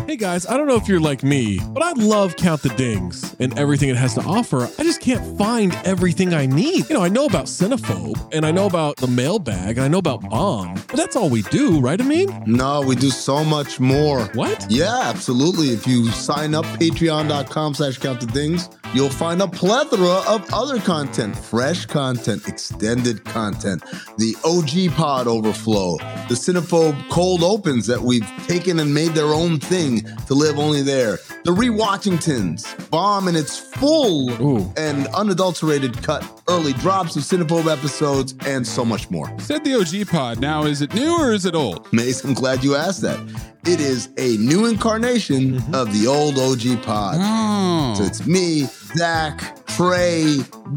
Hey guys, I don't know if you're like me, but I love Count the Dings and everything it has to offer. I just can't find everything I need. I know about Cinephobe, and I know about the mailbag, and I know about Bomb, but that's all we do, right, Amin? No, we do so much more. What? Yeah, absolutely. If you sign up, patreon.com/countthedings, you'll find a plethora of other content, fresh content, extended content, the OG pod overflow, the Cinephobe cold opens that we've taken and made their own thing to live only there, the Rewatchingtons, Bomb in its full and unadulterated cut, early drops of Cinephobe episodes, and so much more. Said the OG pod. Now, is it new or is it old? Mace, I'm glad you asked that. It is a new incarnation of the old OG pod. Oh. So it's me, Zach, Trey,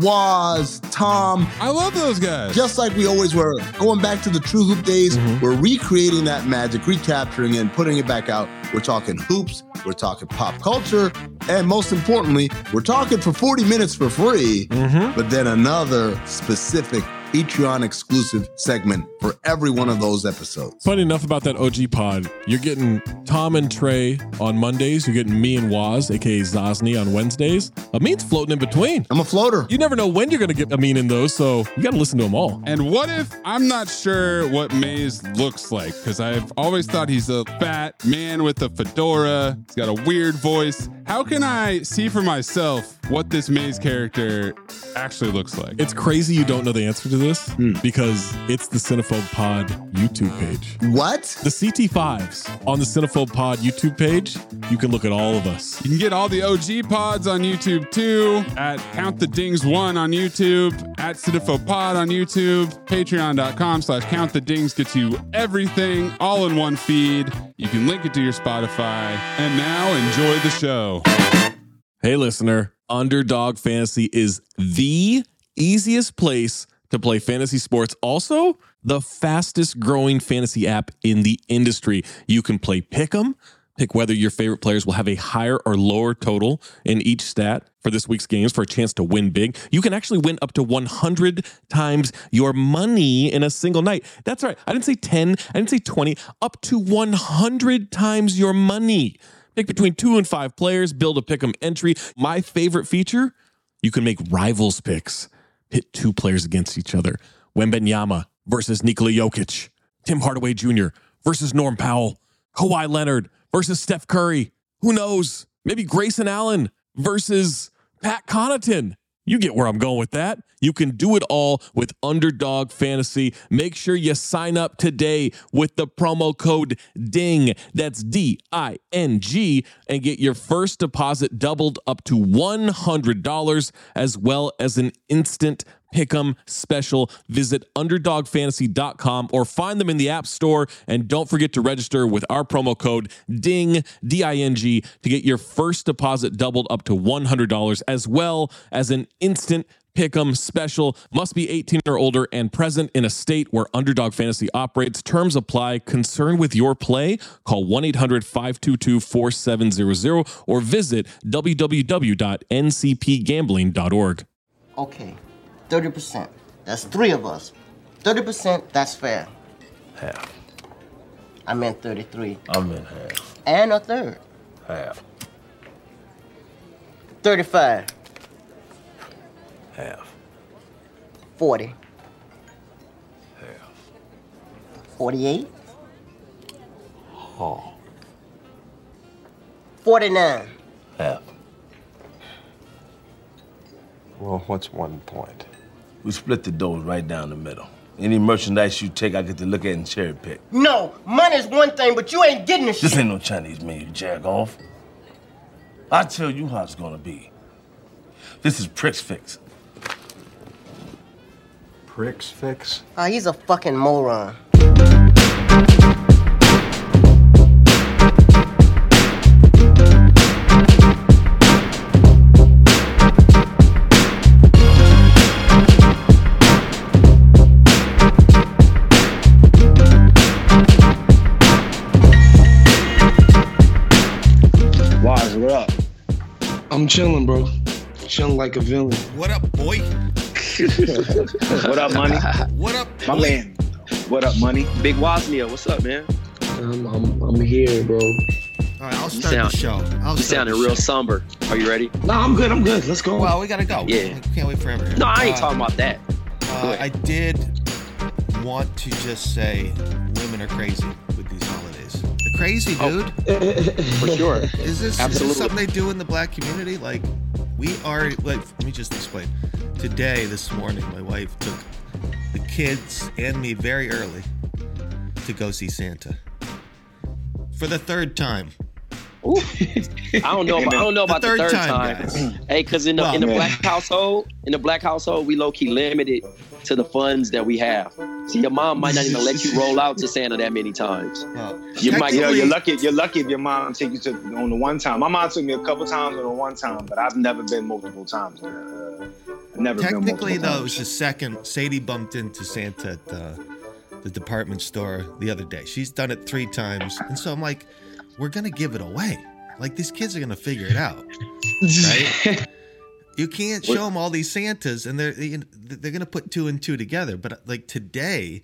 Waz, Tom. I love those guys. Just like we always were. Going back to the True Hoop days, we're recreating that magic, recapturing it, and putting it back out. We're talking hoops, we're talking pop culture, and most importantly, we're talking for 40 minutes for free, but then another specific Patreon exclusive segment for every one of those episodes. Funny enough about that OG pod, you're getting Tom and Trey on Mondays. You're getting me and Waz, aka Zosny, on Wednesdays. Amin's floating in between. I'm a floater. You never know when you're going to get Amin in those, so you got to listen to them all. And what if I'm not sure what Maze looks like? Because I've always thought he's a fat man with a fedora. He's got a weird voice. How can I see for myself what this Maze character actually looks like? It's crazy you don't know the answer to this because it's the Cinephobe Pod YouTube page. What? The CT5s on the Cinephobe Pod YouTube page, you can look at all of us. You can get all the OG pods on YouTube too, at Count the Dings 1 on YouTube, at Cinephobe Pod on YouTube, patreon.com/Count the Dings gets you everything all in one feed. You can link it to your Spotify. And now enjoy the show. Hey listener, Underdog Fantasy is the easiest place to play fantasy sports. Also, the fastest growing fantasy app in the industry. You can play Pick'em, pick whether your favorite players will have a higher or lower total in each stat for this week's games for a chance to win big. You can actually win up to 100 times your money in a single night. That's right. I didn't say 10, I didn't say 20, up to 100 times your money. Pick between 2 and 5 players, build a Pick'em entry. My favorite feature, you can make rivals picks. Pit 2 players against each other. Wembanyama versus Nikola Jokic. Tim Hardaway Jr. versus Norm Powell. Kawhi Leonard versus Steph Curry. Who knows? Maybe Grayson Allen versus Pat Connaughton. You get where I'm going with that. You can do it all with Underdog Fantasy. Make sure you sign up today with the promo code DING. That's D-I-N-G, and get your first deposit doubled up to $100, as well as an instant Pick'em special. Visit underdogfantasy.com or find them in the App Store. And don't forget to register with our promo code DING, D-I-N-G, to get your first deposit doubled up to $100, as well as an instant Pick'em special. Must be 18 or older and present in a state where Underdog Fantasy operates. Terms apply. Concerned with your play? Call 1-800-522-4700 or visit www.ncpgambling.org. Okay, 30%. That's 3 of us. 30%, that's fair. Half. I meant 33. I meant half. And a third. Half. 35. Half. 40. Half. 48. Oh. 49. Half. Well, what's 1 point? We split the dough right down the middle. Any merchandise you take, I get to look at and cherry pick. No, money's one thing, but you ain't getting the shit. This ain't no Chinese menu, jack off. I tell you how it's gonna be. This is Pricks Fix. Pricks Fix? He's a fucking moron. Waz, what up? I'm chilling, bro. Chilling like a villain. What up, boy? What up, Money? What up, My boy? man. What up, Money? Big Waznia, what's up, man? I'm here, bro. All right, I'll start the show. You sounding real somber. Are you ready? No, I'm good. Let's go. Well, we got to go. Yeah. We can't wait forever. No, I ain't talking about that. I did want to just say women are crazy with these holidays. They're crazy, dude. For sure. Is this something they do in the black community? Like, we are, like, let me just explain. Today, this morning, my wife took the kids and me very early to go see Santa. For the third time. Ooh. I don't know about the third time. Hey, because in the black household, we low key limited to the funds that we have. See, your mom might not even let you roll out to Santa that many times. You're lucky if your mom take you on the one time. My mom took me a couple times on the one time, but I've never been multiple times. Technically, though, it was the second. Sadie bumped into Santa at the department store the other day. She's done it 3 times, and so I'm like, we're gonna give it away. Like, these kids are gonna figure it out, right? You can't show them all these Santas, and they're gonna put 2 and 2 together. But like today,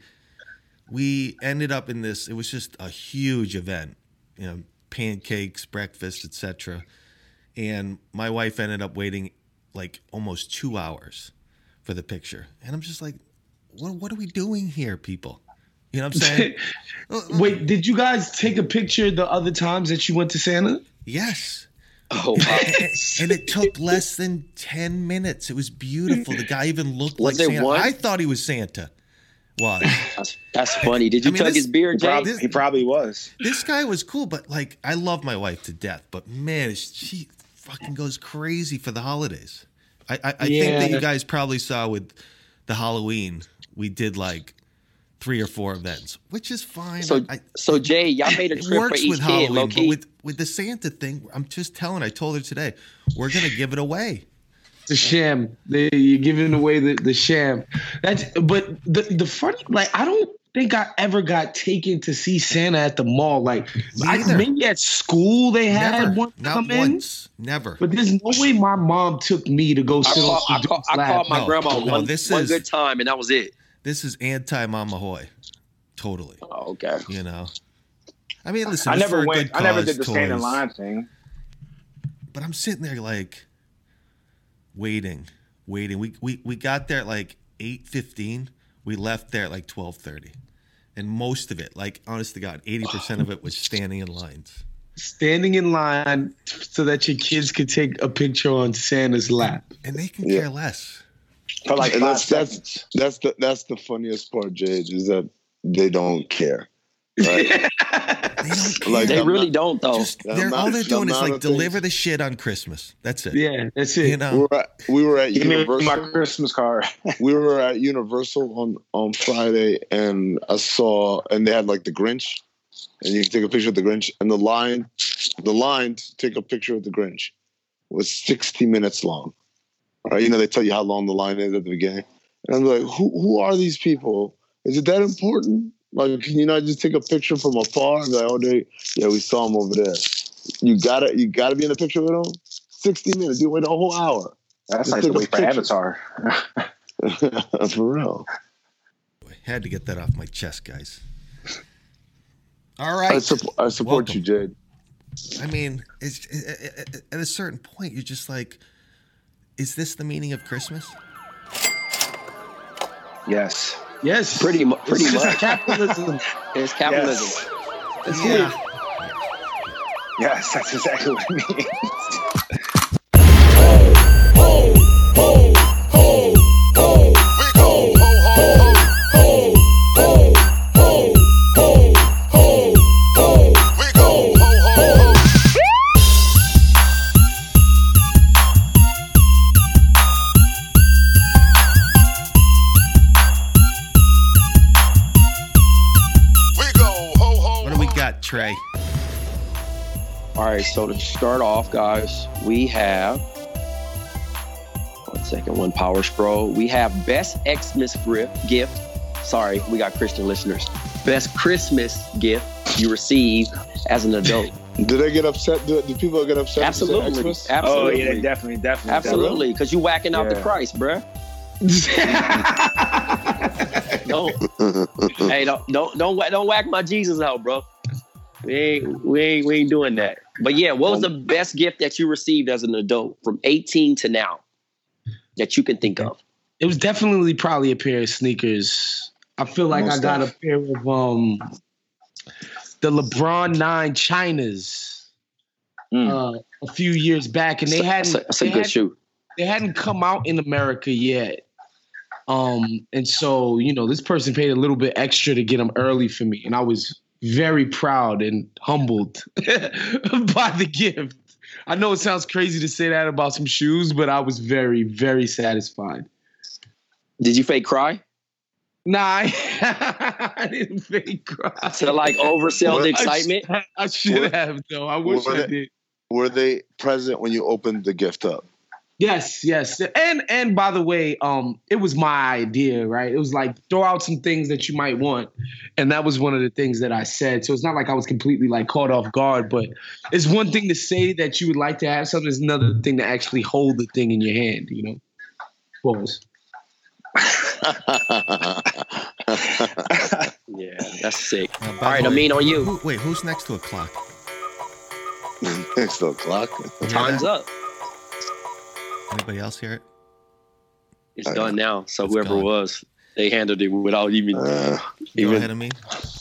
we ended up in this. It was just a huge event, pancakes, breakfast, etc. And my wife ended up waiting like almost 2 hours for the picture, and I'm just like, what are we doing here, people? You know what I'm saying? Wait, did you guys take a picture the other times that you went to Santa? Yes. Oh, wow. And it took less than 10 minutes. It was beautiful. The guy even looked like Santa. I thought he was Santa. Why? That's funny. Did you tug his beard, Jay? He probably was. This guy was cool, but like, I love my wife to death, but man, she fucking goes crazy for the holidays. I think that you guys probably saw with the Halloween, we did like 3 or 4 events, which is fine. So Jay, y'all made a trip for each kid, low key. But with the Santa thing, I'm just telling. I told her today, we're gonna give it away. The sham. You're giving away the sham. But the funny, like, I don't think I ever got taken to see Santa at the mall. Like, maybe at school they had one come in. Never. But there's no way my mom took me to go sit on. I called my grandma one good time, and that was it. This is anti-Mama Hoy. Totally. Oh, okay. I mean, listen, I never went. I never did the stand in line thing. But I'm sitting there like waiting. We got there at like 8:15. We left there at like 12:30. And most of it, like, honest to God, 80% of it was standing in lines. Standing in line so that your kids could take a picture on Santa's lap. And they can care less. For like and that's the funniest part, Jade, is that they don't care. Right? They really don't, though. All they're doing is like deliver the shit on Christmas. That's it. Yeah, that's it. We were at Universal. My Christmas card. We were at Universal on Friday, and and they had like the Grinch, and you can take a picture of the Grinch, and the line to take a picture of the Grinch was 60 minutes long. Right? They tell you how long the line is at the beginning. And I'm like, who are these people? Is it that important? Like, can you not just take a picture from afar and be like, we saw them over there. You gotta be in the picture with them? 60 minutes, you wait a whole hour. That's like the wait for Avatar. For real. I had to get that off my chest, guys. All right. I support you, Jade. I mean, at a certain point, you're just like, is this the meaning of Christmas? Yes. Yes. Pretty much. Capitalism. It's capitalism. Yes. That's it. Yes, that's exactly what it means. Trey. All right, so to start off, guys, we have one power scroll. We have best Xmas gift. Sorry, we got Christian listeners. Best Christmas gift you received as an adult. Do they get upset? Do people get upset? Absolutely. Oh yeah, definitely. Absolutely, because you whacking out the price, bruh. Don't whack my Jesus out, bro. We ain't doing that. But yeah, what was the best gift that you received as an adult from 18 to now that you can think of? It was definitely probably a pair of sneakers. I feel like I got a pair of the LeBron 9 Chinas a few years back, and that's a good shoe. They hadn't come out in America yet. And so, this person paid a little bit extra to get them early for me. And I was very proud and humbled by the gift. I know it sounds crazy to say that about some shoes, but I was very, very satisfied. Did you fake cry? Nah, I didn't fake cry. To like oversell the excitement? I should have, though. I wish I did. Were they present when you opened the gift up? Yes. And by the way, it was my idea, right? It was like, throw out some things that you might want. And that was one of the things that I said. So it's not like I was completely like caught off guard, but it's one thing to say that you would like to have something. It's another thing to actually hold the thing in your hand, Pause. Yeah, that's sick. All right, Amin, on you. Who's next to a clock? Next to a clock? Time's up. Anybody else hear it? It's done now. So whoever it was, they handled it without even. Go ahead, Amin.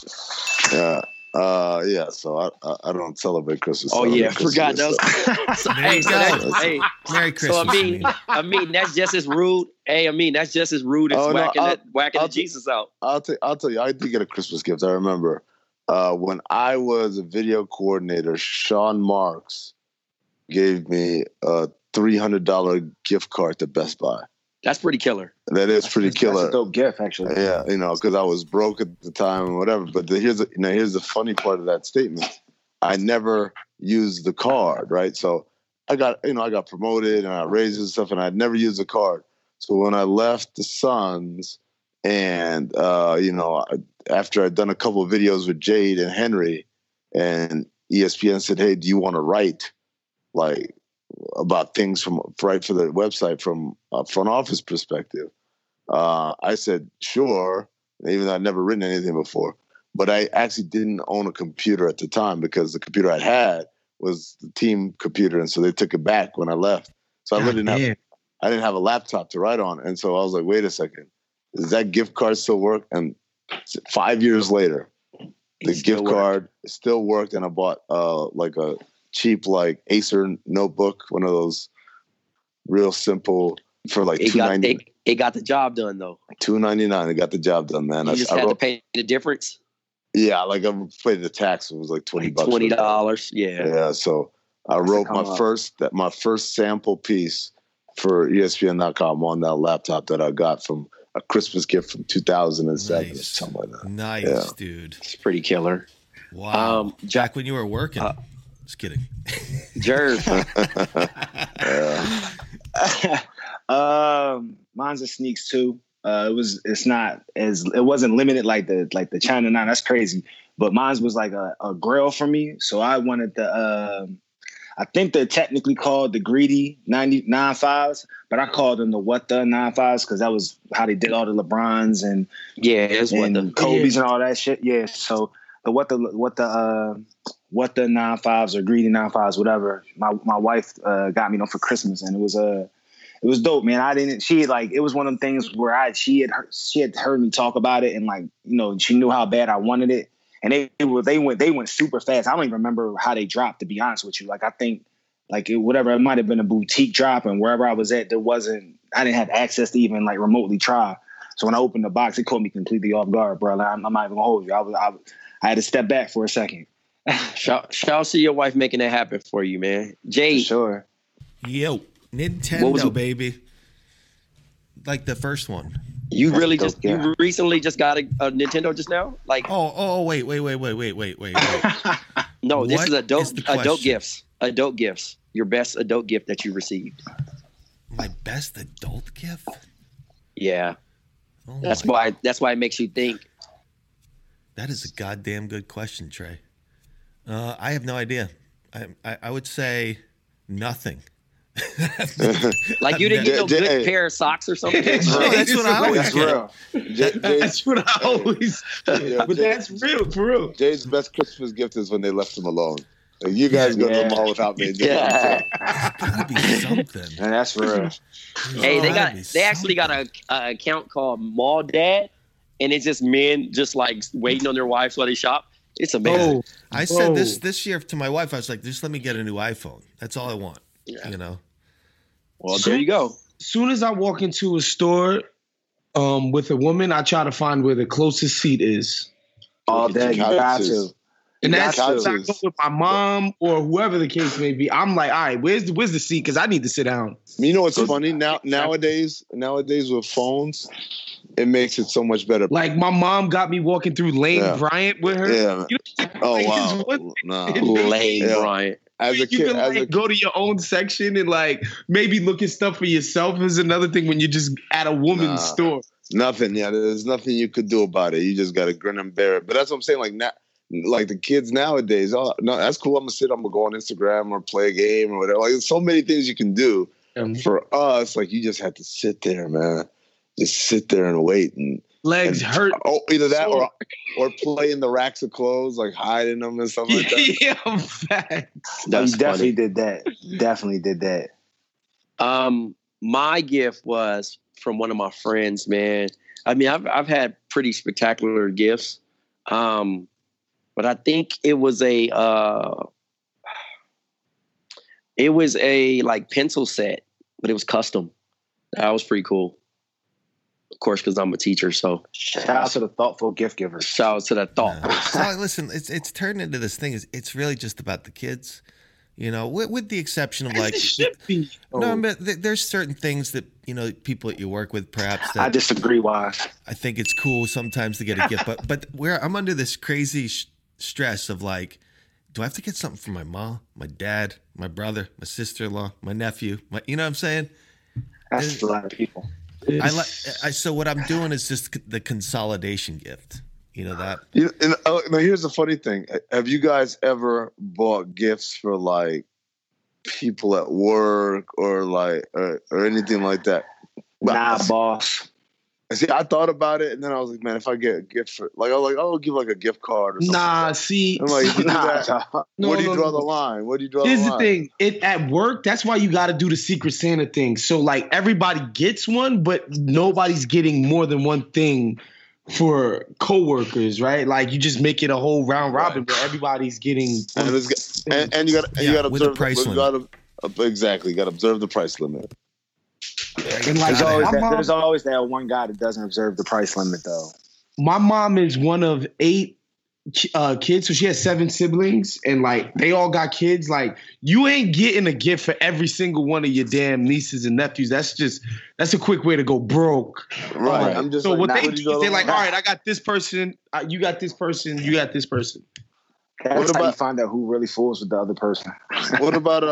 Yeah. So I don't celebrate Christmas. Oh yeah, I forgot those. Hey, Merry Christmas. So I mean, that's just as rude. Hey, that's just as rude as whacking the Jesus out. I'll tell you, I did get a Christmas gift. I remember when I was a video coordinator, Sean Marks gave me a $300 gift card to Best Buy. That's pretty killer. That is pretty killer. That's a dope gift, actually. Yeah, because I was broke at the time and whatever. But here's the funny part of that statement. I never used the card, right? So I got promoted and I raised and stuff, and I'd never used the card. So when I left the Suns, and after I'd done a couple of videos with Jade and Henry, and ESPN said, "Hey, do you want to write about things for the website from a front office perspective?" I said, sure, even though I'd never written anything before. But I actually didn't own a computer at the time because the computer I had was the team computer. And so they took it back when I left. So I didn't have a laptop to write on. And so I was like, wait a second, does that gift card still work? And 5 years later, the gift card still worked. And I bought a cheap Acer notebook, one of those real simple for $2.99. It got the job done though. $2.99. It got the job done, man. You had to pay the difference. Yeah, I paid the tax. It was $20. $20. Yeah. Yeah. So I wrote my first sample piece for ESPN.com on that laptop that I got from a Christmas gift from 2007 or something like that. Nice, dude. It's pretty killer. Wow. Jack, when you were working. Just kidding. Jerv. Mine's a sneaks too. It wasn't limited like the China 9. That's crazy. But mine's was like a grail for me. So I wanted I think they're technically called the Greedy 95s, but I called them the What the 95s because that was how they did all the LeBrons and Kobe's and all that shit. Yeah. So the what the 95s or Greedy 95s, whatever. My wife got me them for Christmas, and it was dope, man. It was one of them things where she had heard me talk about it, and she knew how bad I wanted it, and they went super fast. I don't even remember how they dropped, to be honest with you. I think it might have been a boutique drop, and wherever I was at, I didn't have access to even remotely try. So when I opened the box, it caught me completely off guard, bro. I'm not even gonna hold you. I had to step back for a second. Shout out to your wife making that happen for you, man. Jay. Sure. Yo, Nintendo, baby. Like the first one. You recently just got a Nintendo just now? Wait. No, this is adult gifts. Adult gifts. Your best adult gift that you received. My best adult gift? Yeah. That's why it makes you think. That is a goddamn good question, Trey. I have no idea. I would say nothing. Like you didn't get no good pair of socks or something. That's what I always get. That's what I always. But that's real, for real. Jay's best Christmas gift is when they left him alone. Like, you guys go to the mall without me. Yeah, gotta be something. And that's real. Hey, they actually got a account called Mall Dad, and it's just men just like waiting on their wives while they shop. It's amazing. I said this year to my wife. I was like, just let me get a new iPhone. That's all I want. You know. Well, there you go. Soon as I walk into a store with a woman, I try to find where the closest seat is. All day, you got to. And that's I go with my mom or whoever the case may be. I'm like, all right, where's the seat? Because I need to sit down. You know what's funny? Nowadays with phones, it makes it so much better. Like my mom got me walking through Lane Bryant with her. Yeah. You know, Lane Bryant. As a kid, can go to your own section and like maybe look at stuff for yourself is another thing when you're just at a woman's store. Nothing. Yeah, there's nothing you could do about it. You just got to grin and bear it. But that's what I'm saying. Like now. Like the kids nowadays, oh no, that's cool. I'm gonna go on Instagram or play a game or whatever. Like there's so many things you can do. For us, like you just have to sit there, man. Just sit there and wait and legs hurt. Oh, either that or play in the racks of clothes, like hiding them and stuff like that. Yeah, facts. That's definitely did that. Definitely did that. My gift was from one of my friends, man. I mean, I've had pretty spectacular gifts. But I think it was a like pencil set, but it was custom. That was pretty cool. Of course, because I'm a teacher. So shout out to the thoughtful gift giver. Shout out to the thought. So listen, it's turned into this thing. It's really just about the kids, you know, with the exception of like. No, but there's certain things that you know people that you work with perhaps. That I disagree, Wise. I think it's cool sometimes to get a gift, but where I'm under this crazy stress of like, do I have to get something for my mom, my dad, my brother, my sister-in-law, my nephew? You know what I'm saying? That's a lot of people. So what I'm doing is just the consolidation gift. You know that? Now here's the funny thing. Have you guys ever bought gifts for like people at work or like or anything like that? Nah, boss. See, I thought about it, and then I was like, "Man, if I get a gift for, like, I'll give like a gift card or something." Nah, see, I'm like, where do you draw the line? Where do you draw the line? Here's the thing: at work, that's why you got to do the Secret Santa thing. So, like, everybody gets one, but nobody's getting more than one thing for coworkers, right? Like, you just make it a whole round robin where everybody's getting. And you got to observe the price limit. Exactly, you got to observe the price limit. And like there's always that one guy that doesn't observe the price limit, though. My mom is one of 8 kids, so she has 7 siblings, and like they all got kids. Like you ain't getting a gift for every single one of your damn nieces and nephews. That's a quick way to go broke. Right. I'm just so like, what they do is they're like, all right, I got this person, you got this person, you got this person. That's how you find out who really fools with the other person. What about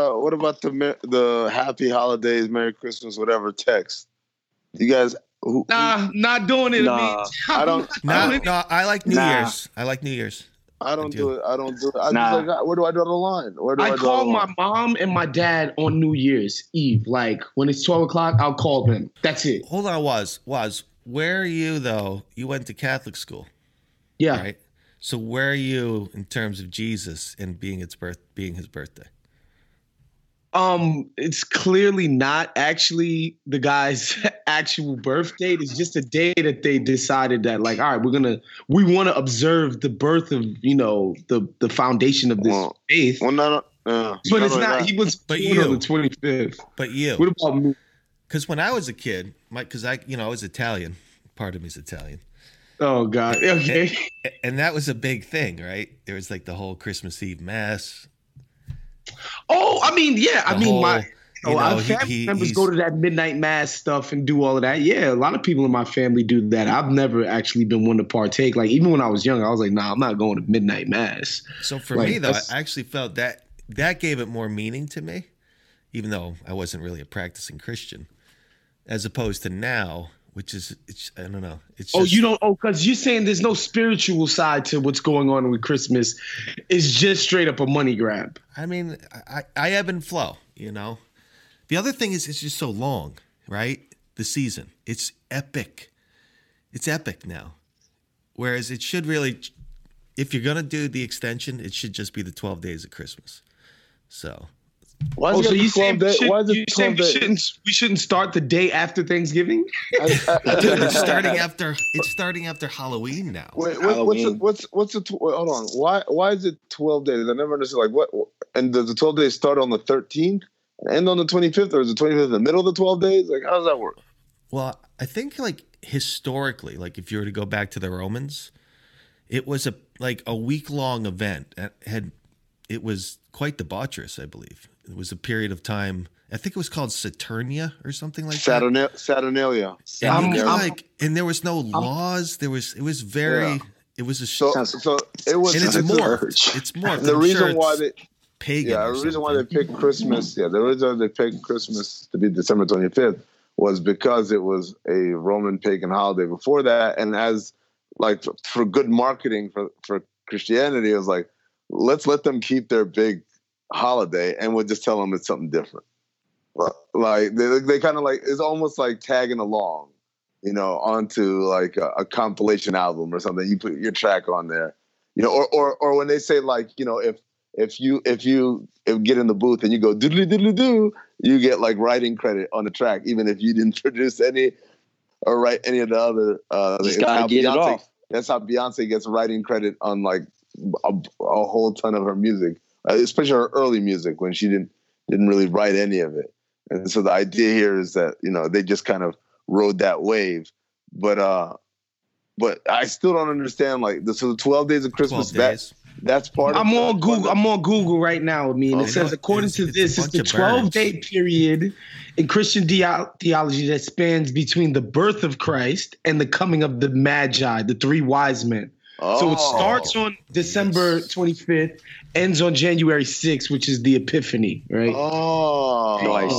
the Happy Holidays, Merry Christmas, whatever text? You guys, not doing it. Nah. I don't. No, I like New Year's. I like New Year's. I don't do it. I'm just like, where do I draw the line? I call my mom and my dad on New Year's Eve. Like when it's 12 o'clock, I'll call them. That's it. Hold on, Was, where are you though? You went to Catholic school. Yeah. Right. So where are you in terms of Jesus and being his birthday? It's clearly not actually the guy's actual birth date. It's just a day that they decided that, like, all right, we want to observe the birth of, you know, the foundation of this faith. Well, no, but it's not. He was born on the 25th. But you. What about me? Because when I was a kid, I was Italian. Part of me is Italian. Oh God. Okay. And that was a big thing, right? There was like the whole Christmas Eve mass. Oh, I mean, yeah. Our family members go to that midnight mass stuff and do all of that. Yeah, a lot of people in my family do that. I've never actually been one to partake. Like even when I was young, I was like, nah, I'm not going to midnight mass. So for me though, I actually felt that gave it more meaning to me, even though I wasn't really a practicing Christian, as opposed to now. Which is, I don't know. It's just, because you're saying there's no spiritual side to what's going on with Christmas. It's just straight up a money grab. I mean, I ebb and flow, you know. The other thing is it's just so long, right? The season. It's epic. It's epic now. Whereas it should really, if you're going to do the extension, it should just be the 12 days of Christmas. So. Why is we shouldn't start the day after Thanksgiving? Dude, it's starting after Halloween now. Wait, what's hold on. Why is it 12 days? I never understood. Like what? And does the 12 days start on the 13th and end on the 25th, or is the 25th in the middle of the 12 days? Like how does that work? Well, I think like historically, like if you were to go back to the Romans, it was a week-long event. It was quite debaucherous, I believe. It was a period of time. I think it was called Saturnia or something like that. Saturnalia. And there was no laws. It was a it was. And it's morphed. It's morphed. The reason why they picked Christmas. Yeah, the reason they picked Christmas to be December 25th was because it was a Roman pagan holiday before that, and as like for good marketing for Christianity, it was like, let's let them keep their big holiday and we'll just tell them it's something different. But like they kind of like, it's almost like tagging along, onto like a compilation album or something. You put your track on there, or when they say like, if you get in the booth and you go doodly doodly doo, you get like writing credit on the track, even if you didn't produce any or write any of the other. That's how Beyonce gets writing credit on like a whole ton of her music, especially her early music when she didn't really write any of it. And so the idea here is that they just kind of rode that wave, but I still don't understand like the 12 days of Christmas. That's part. I'm on Google right now. I mean, it says according to this, it's the 12-day period in Christian theology that spans between the birth of Christ and the coming of the Magi, the three wise men. So it starts on December 25th, ends on January 6th, which is the Epiphany, right? Oh, nice.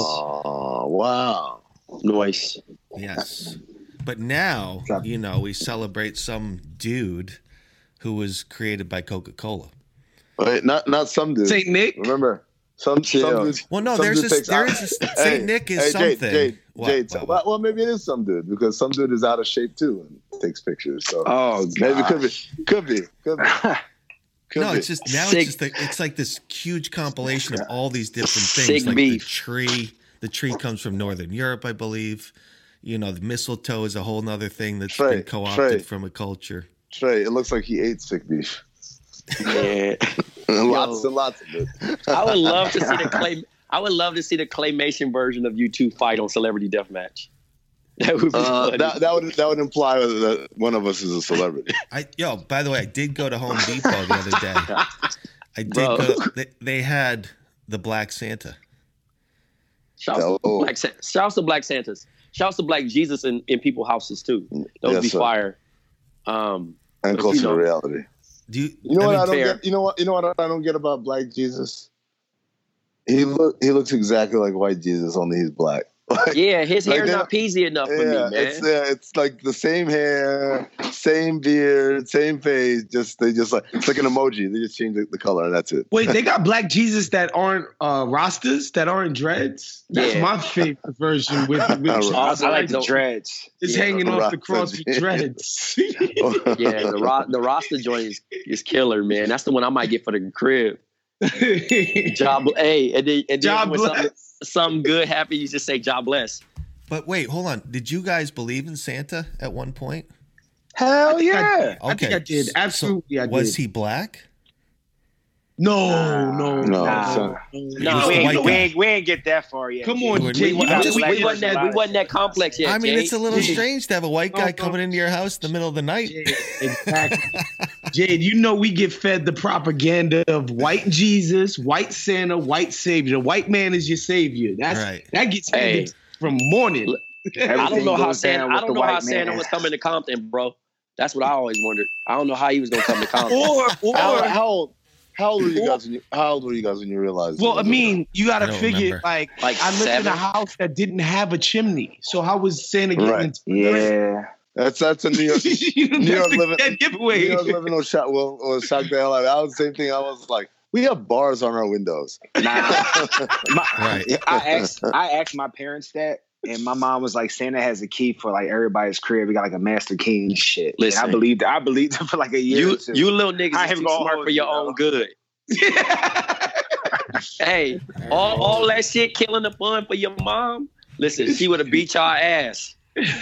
Wow. Nice. Yes. But now, we celebrate some dude who was created by Coca-Cola. Wait, not some dude. Saint Nick? Remember? Some dude. Well, no, Saint Nick is something. Jade. Well, maybe it is some dude, because some dude is out of shape too and takes pictures. So maybe could be. It's just now it's like this huge compilation of all these different things. Like beef. The tree comes from Northern Europe, I believe. The mistletoe is a whole nother thing that's been co-opted from a culture. Trey, it looks like he ate sick beef. Yeah. Lots and lots of it. I would love to see the claymation version of you two fight on Celebrity Deathmatch. That would be funny. That would imply that one of us is a celebrity. By the way, I did go to Home Depot the other day. They had the Black Santa. Shouts to Black Santas. Shouts to Black Jesus in people's houses too. Those would be fire. And closer to reality. You know what I don't get about Black Jesus? He looks exactly like white Jesus, only he's black. Yeah, his hair's not peasy enough for me, man. It's like the same hair, same beard, same face. It's like an emoji. They just change the color and that's it. Wait, they got Black Jesus that aren't Rastas, that aren't dreads? That's my favorite version with I like the dreads. It's hanging off the cross with dreads. The Rasta joint is killer, man. That's the one I might get for the crib. Job, and then when something good happens, you just say "God bless." But wait, hold on. Did you guys believe in Santa at one point? Hell yeah! I think I did. Absolutely, I did. Was he black? No. We ain't get that far yet. Come on, we wasn't that complex yet. I mean, it's a little strange to have a white guy coming into your house in the middle of the night. Exactly. Jade, we get fed the propaganda of white Jesus, white Santa, white Savior. The white man is your savior. That gets fed from morning. I don't know how Santa was coming to Compton, bro. That's what I always wondered. I don't know how he was going to come to Compton. How old were you guys when you realized? Well, I mean, you got to figure like I lived in a house that didn't have a chimney, so how was Santa getting into Yeah. That's a New York living. New York living on shock. Well, shock the hell out. I was the same thing. I was like, We have bars on our windows. I asked my parents that, and my mom was like, Santa has a key for like everybody's crib. We got like a master key and shit. Listen, and I believed it for like a year or two. You little niggas is too smart for your own good. Hey, all that shit killing the fun for your mom. Listen, she would have beat y'all ass.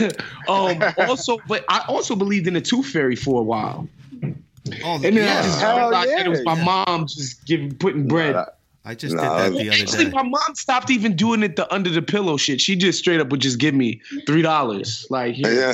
But I also believed in the Tooth Fairy for a while. Oh, and then it was my mom just putting bread. I just did that the other day. My mom stopped even doing it the under the pillow shit. She just straight up would just give me $3. Like, you got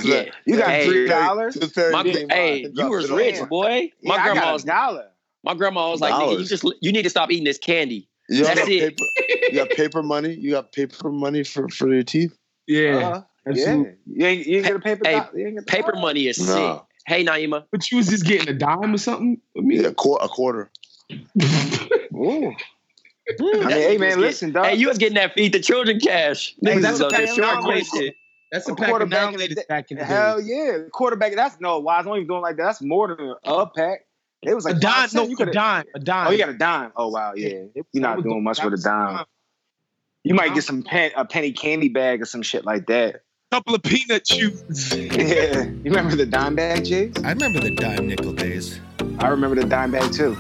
$3. Hey, you was rich, boy. My grandma was $1. My grandma was like, nigga, you need to stop eating this candy. That's it. You got paper money? You got paper money for your teeth? Yeah. You ain't get a paper. Paper money is sick. Hey, Naima. But you was just getting a dime or something? Yeah, a quarter. Ooh. I mean, hey, man, listen, dog. Hey, you was getting that Feed the Children cash. Hey, That's a pack That's a quarterback in the Hell yeah. Quarterback, I don't even doing like that. That's more than a pack. It was like a dime. No, you could a dime. Oh, you got a dime. Oh, wow, yeah. You're not doing much with a dime. You might get a penny candy bag or some shit like that. Couple of peanut chews. Yeah. You remember the dime bag, Jay? I remember the dime nickel days. I remember the dime bag too.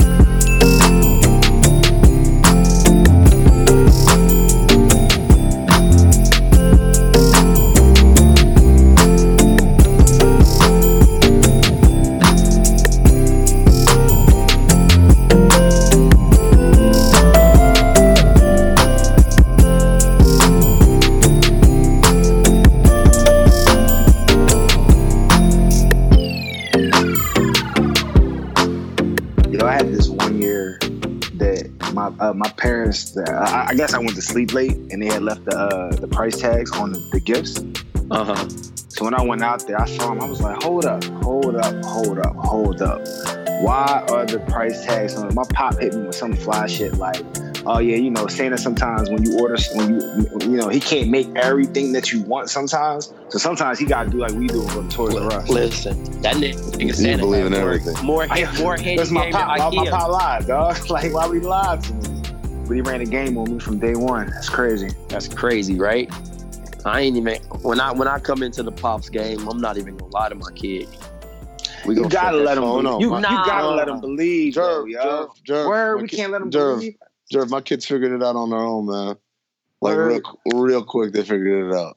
My parents, I guess I went to sleep late and they had left the price tags on the gifts. So when I went out there, I saw them. I was like, hold up. Why are the price tags on? My pop hit me with some fly shit like, oh yeah, Santa sometimes when you order, he can't make everything that you want sometimes. So sometimes he got to do like we do with Toys R Us. Listen, that nigga Santa believe in everything. More handy That's my game pop. than My IKEA. pop lied, dog. Like, why we lied to me? But he ran a game on me from day one. That's crazy. That's crazy, right? I ain't even when I come into the Pops game, I'm not even gonna lie to my kid. You gotta let him. You Nah. gotta let him believe, Jerv, we can't let him believe. Jerv, my kids figured it out on their own, man. Like real quick, they figured it out.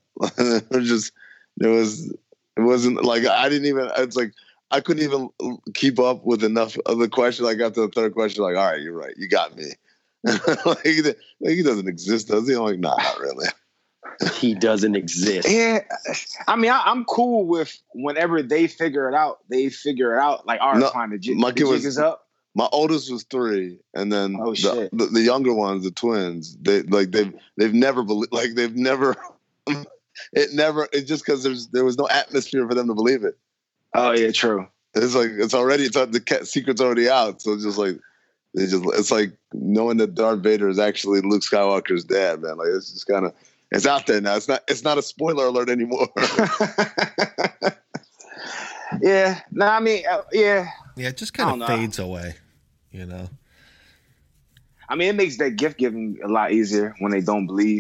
It wasn't like it's like I couldn't even keep up with enough of the question. Like after the third question, like, all right, you're right, you got me. Like he doesn't exist, does he? I'm like, nah, not really. He doesn't exist. Yeah, I mean, I'm cool with whenever they figure it out. They figure it out. Like, all right, fine. The jig is up. My oldest was 3, and then the younger ones, the twins, they've never believed. Like they've never. It's just because there was no atmosphere for them to believe it. Oh yeah, true. It's like the secret's already out, so it's just like it's like knowing that Darth Vader is actually Luke Skywalker's dad, man. Like it's just kind of. It's out there now. It's not a spoiler alert anymore. Yeah. No, I mean, yeah. Yeah, it just kind of fades away, I mean, it makes that gift giving a lot easier when they don't believe.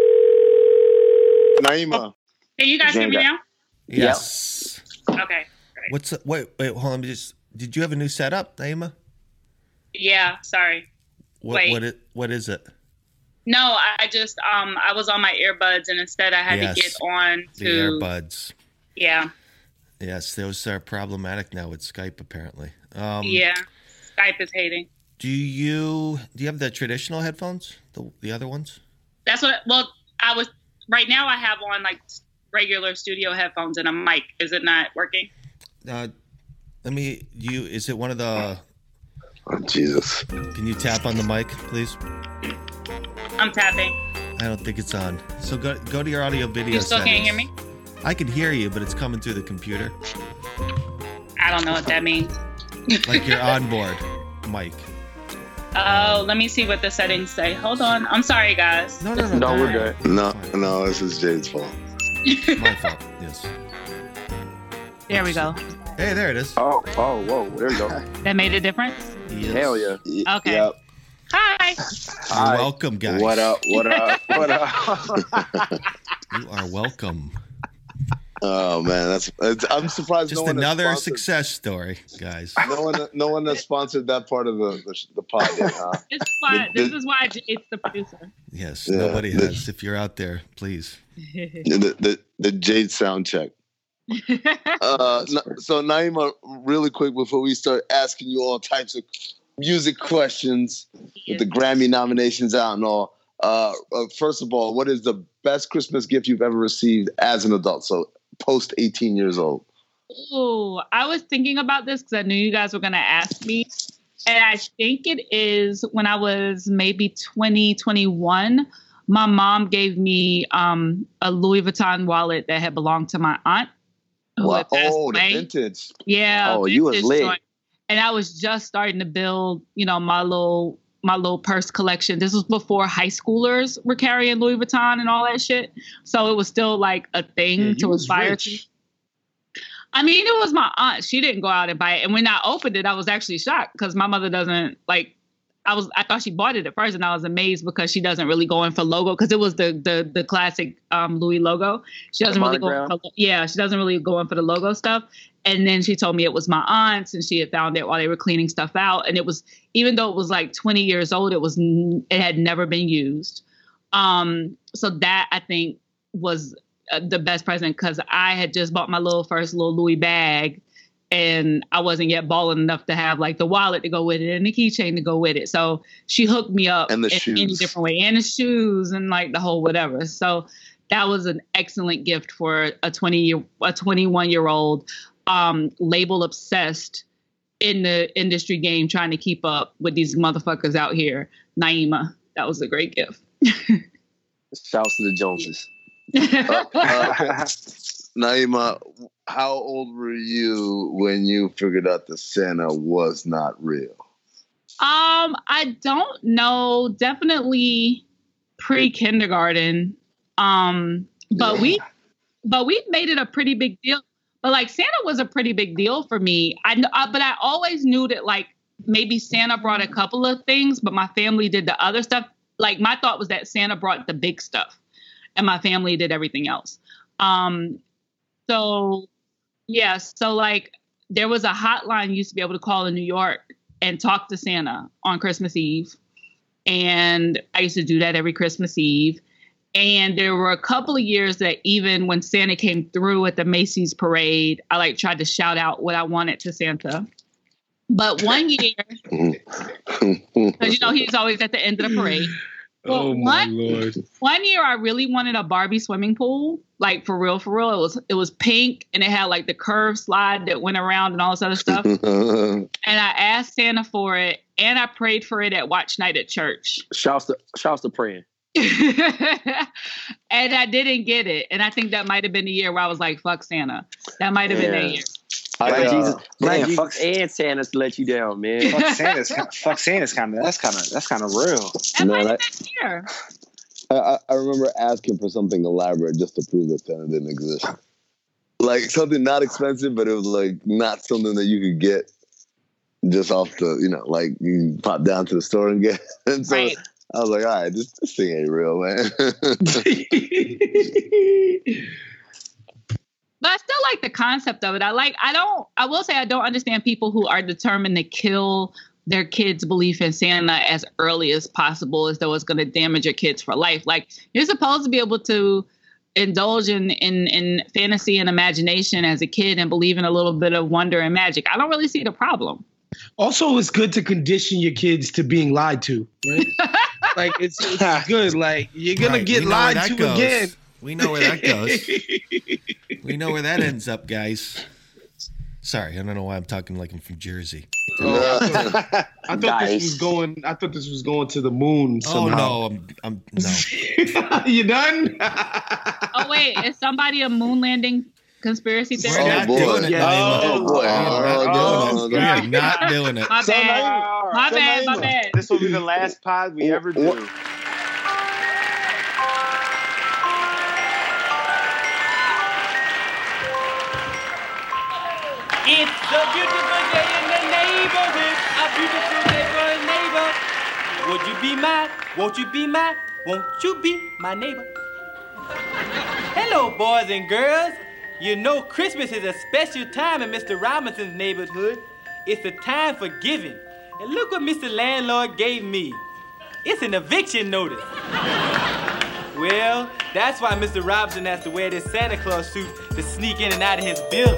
Naima. Can you guys hear me now? Yes. Okay. Great. Wait, hold on. Did you have a new setup, Naima? Yeah, sorry. What is it? No, I just I was on my earbuds and instead I had to get on to the earbuds. Yeah. Yes, those are problematic now with Skype apparently. Yeah, Skype is hating. Do you have the traditional headphones? The other ones? That's what. Well, right now I have on like regular studio headphones and a mic. Is it not working? Is it one of the? Oh, Jesus! Can you tap on the mic, please? I'm tapping. I don't think it's on. So go to your audio video. You still can't hear me? I can hear you, but it's coming through the computer. I don't know what that means. Like your onboard mic. Oh, let me see what the settings say. Hold on. I'm sorry, guys. No, we're good. No, this is Jade's fault. My fault. Yes. There we go. Hey, there it is. Oh, whoa, there you go. That made a difference? Hell yeah. Okay. Yep. Hi. You're welcome, guys. What up? What up? What up? You are welcome. Oh man, I'm surprised. Just no one another success story, guys. No one has sponsored that part of the pod yet, huh? It's fun. This is why it's the producer. Yes, nobody has. If you're out there, please. The Jade sound check. So Naima, really quick before we start asking you all types of music questions with the Grammy nominations out and all. First of all, what is the best Christmas gift you've ever received as an adult? So post 18 years old. Oh, I was thinking about this because I knew you guys were going to ask me. And I think it is when I was maybe 20, 21, my mom gave me a Louis Vuitton wallet that had belonged to my aunt. Wow. Oh, the vintage. Yeah. Oh, you was lit. Joint. And I was just starting to build, my little purse collection. This was before high schoolers were carrying Louis Vuitton and all that shit. So it was still like a thing to aspire to. I mean, it was my aunt. She didn't go out and buy it. And when I opened it, I was actually shocked because my mother doesn't like, I thought she bought it at first and I was amazed because she doesn't really go in for logo because it was the classic Louis logo. She doesn't really she doesn't really go in for the logo stuff. And then she told me it was my aunt's and she had found it while they were cleaning stuff out. And it was, even though it was like 20 years old, it had never been used. So that I think was the best present because I had just bought my first little Louis bag and I wasn't yet balling enough to have like the wallet to go with it and the keychain to go with it. So she hooked me up in any different way and the shoes and like the whole whatever. So that was an excellent gift for a 21-year-old label obsessed in the industry game trying to keep up with these motherfuckers out here. Naima, that was a great gift. Shouts to the Joneses. Naima, how old were you when you figured out that Santa was not real? I don't know. Definitely pre-kindergarten. But we made it a pretty big deal. But like Santa was a pretty big deal for me. But I always knew that like maybe Santa brought a couple of things, but my family did the other stuff. Like my thought was that Santa brought the big stuff and my family did everything else. So like there was a hotline you used to be able to call in New York and talk to Santa on Christmas Eve. And I used to do that every Christmas Eve. And there were a couple of years that even when Santa came through at the Macy's parade, I like tried to shout out what I wanted to Santa. But one year, because he's always at the end of the parade. Well, Lord. One year I really wanted a Barbie swimming pool, like for real. It was pink and it had like the curved slide that went around and all this other stuff. And I asked Santa for it and I prayed for it at watch night at church. Shouts to praying. And I didn't get it. And I think that might have been the year where I was like, fuck Santa. That might have been that year. Fuck and Santa's let you down, man. Fuck Santa's kind of that's kind of real. That might have been here. I remember asking for something elaborate just to prove that Santa didn't exist. Like something not expensive, but it was like not something that you could get just off the, like you pop down to the store and get. And so I was like, all right, this thing ain't real, man. But I still like the concept of it. I will say I don't understand people who are determined to kill their kids' belief in Santa as early as possible, as though it's going to damage your kids for life. Like you're supposed to be able to indulge in fantasy and imagination as a kid and believe in a little bit of wonder and magic. I don't really see the problem. Also, it's good to condition your kids to being lied to, right? Like it's good. Like you're gonna get lied to again. We know where that goes. We know where that ends up, guys. Sorry, I don't know why I'm talking like I'm from Jersey. I thought this was going to the moon somehow. Oh no, I'm no. You done? Oh wait, is somebody a moon landing conspiracy theory? We're not doing it. We are not doing it. My bad. This will be the last pod we ever do. It's a beautiful day in the neighborhood, a beautiful neighbor. Would you be my, won't you be my, won't you be my neighbor? Hello, boys and girls. You know Christmas is a special time in Mr. Robinson's neighborhood. It's a time for giving. And look what Mr. Landlord gave me. It's an eviction notice. Well, that's why Mr. Robinson has to wear this Santa Claus suit to sneak in and out of his building.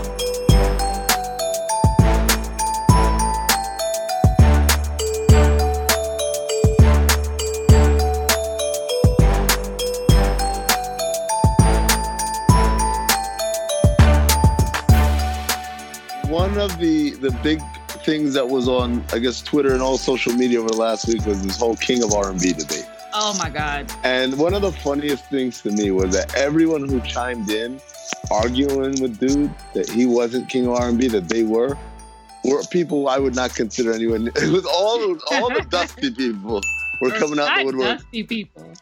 One of the big things that was on, I guess, Twitter and all social media over the last week was this whole King of R&B debate. Oh my God. And one of the funniest things to me was that everyone who chimed in arguing with dude that he wasn't King of R&B, that they were people I would not consider anyone. It was all the dusty people were coming out the woodwork. Dusty people.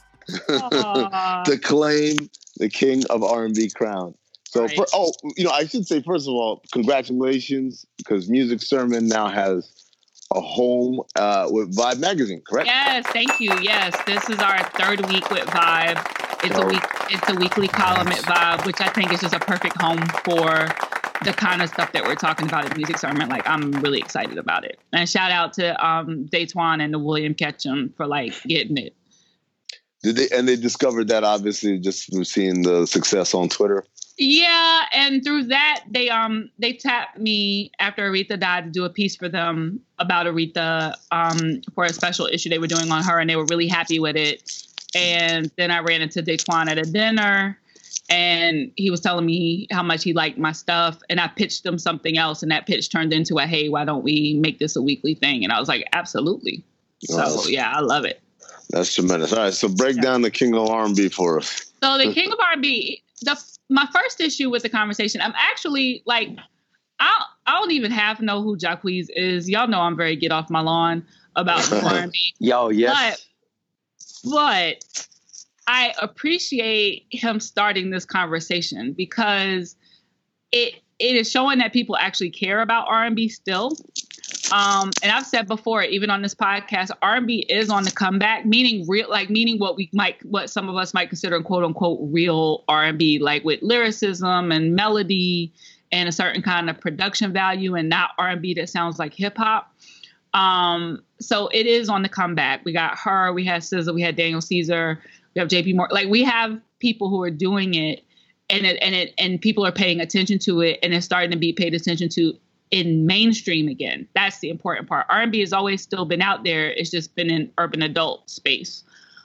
To claim the King of R&B crown. So, right. I should say, first of all, congratulations, because Music Sermon now has a home with Vibe Magazine, correct? Yes, thank you. Yes, this is our third week with Vibe. It's a weekly column at Vibe, which I think is just a perfect home for the kind of stuff that we're talking about at Music Sermon. Like, I'm really excited about it. And shout out to Daytwan and the William Ketchum for getting it. They discovered that obviously just through seeing the success on Twitter. Yeah, and through that, they tapped me after Aretha died to do a piece for them about Aretha for a special issue they were doing on her, and they were really happy with it. And then I ran into Daytwan at a dinner, and he was telling me how much he liked my stuff, and I pitched him something else, and that pitch turned into a, hey, why don't we make this a weekly thing? And I was like, absolutely. So, yeah, I love it. That's tremendous. All right, so break down the King of R&B for us. So the King of R&B, my first issue with the conversation, I'm actually I don't even half know who Jacquees is. Y'all know I'm very get off my lawn about R&B. Yo, yes. But I appreciate him starting this conversation because it is showing that people actually care about R&B still. And I've said before, even on this podcast, R&B is on the comeback, meaning what some of us might consider quote unquote real R&B, like with lyricism and melody and a certain kind of production value, and not R&B that sounds like hip hop. So it is on the comeback. We got her, we had SZA, we had Daniel Caesar, we have JP Morgan. We have people who are doing it, and people are paying attention to it, and it's starting to be paid attention to in mainstream again. That's the important part. R&B has always still been out there. It's just been in urban adult space.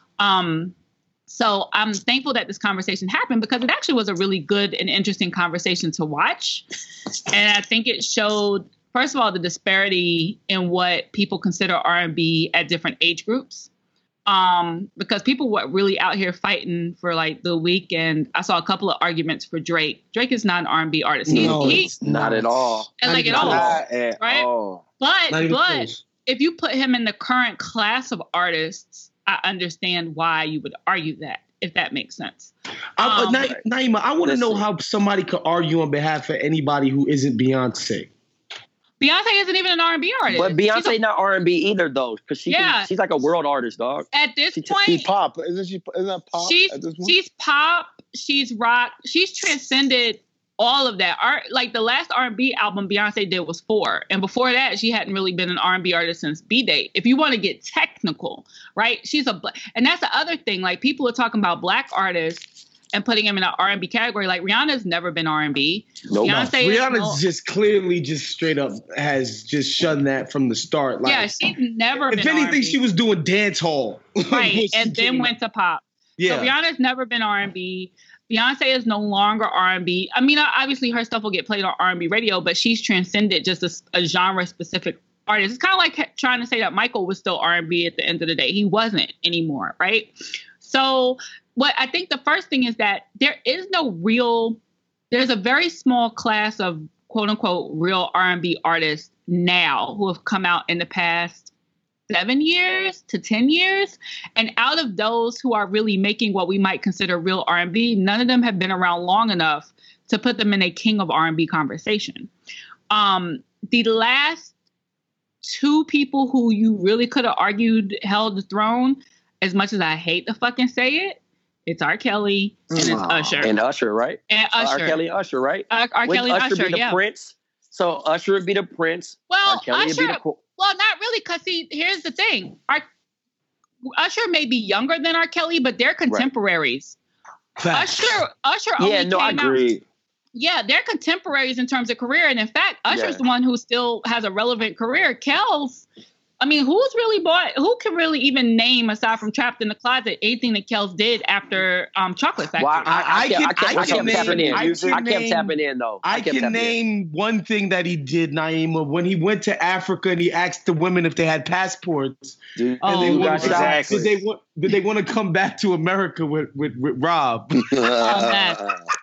So I'm thankful that this conversation happened because it actually was a really good and interesting conversation to watch. And I think it showed, first of all, the disparity in what people consider R&B at different age groups. Because people were really out here fighting for The Weeknd. I saw a couple of arguments for Drake. Drake is not an R&B artist. He's not at all. At all. Right? All. But if you put him in the current class of artists, I understand why you would argue that, if that makes sense. Naima, I want to know how somebody could argue on behalf of anybody who isn't Beyonce. Beyonce isn't even an R&B artist. But Beyonce not R&B either, though, because she's like a world artist, dog. At this point, she's pop. Isn't that pop? She's pop. She's rock. She's transcended all of that. The last R&B album Beyonce did was 4, and before that, she hadn't really been an R&B artist since B-Day. If you want to get technical, right? And that's the other thing. People are talking about Black artists and putting him in an R&B category. Rihanna's never been R&B. Nope. Rihanna's just clearly just straight up has just shunned that from the start. She's never been If anything, R&B. She was doing dance hall. Right, and then went to pop. Yeah. So Rihanna's never been R&B. Beyonce is no longer R&B. I mean, obviously her stuff will get played on R&B radio, but she's transcended just a genre-specific artist. It's kind of like trying to say that Michael was still R&B at the end of the day. He wasn't anymore, right? So what I think the first thing is that there's a very small class of quote unquote real R&B artists now who have come out in the past 7 years to 10 years. And out of those who are really making what we might consider real R&B, none of them have been around long enough to put them in a King of R&B conversation. the last two people who you really could have argued held the throne, as much as I hate to fucking say it, it's R. Kelly and it's Usher. And Usher, right? And Usher. R. Kelly and Usher, right? R. Kelly and Usher, be the Prince. So Usher would be the Prince. Well, R. Kelly Usher, would be the well, not really, because see, here's the thing. Usher may be younger than R. Kelly, but they're contemporaries. Right. Usher only came I agree. out. Yeah, they're contemporaries in terms of career. And in fact, Usher's the one who still has a relevant career. Kel's, I mean, who can really even name, aside from Trapped in the Closet, anything that Kel's did after Chocolate Factory? Well, I kept tapping in, though. I can name one thing that he did, Naima, when he went to Africa and he asked the women if they had passports. Did they want to come back to America with Rob? That's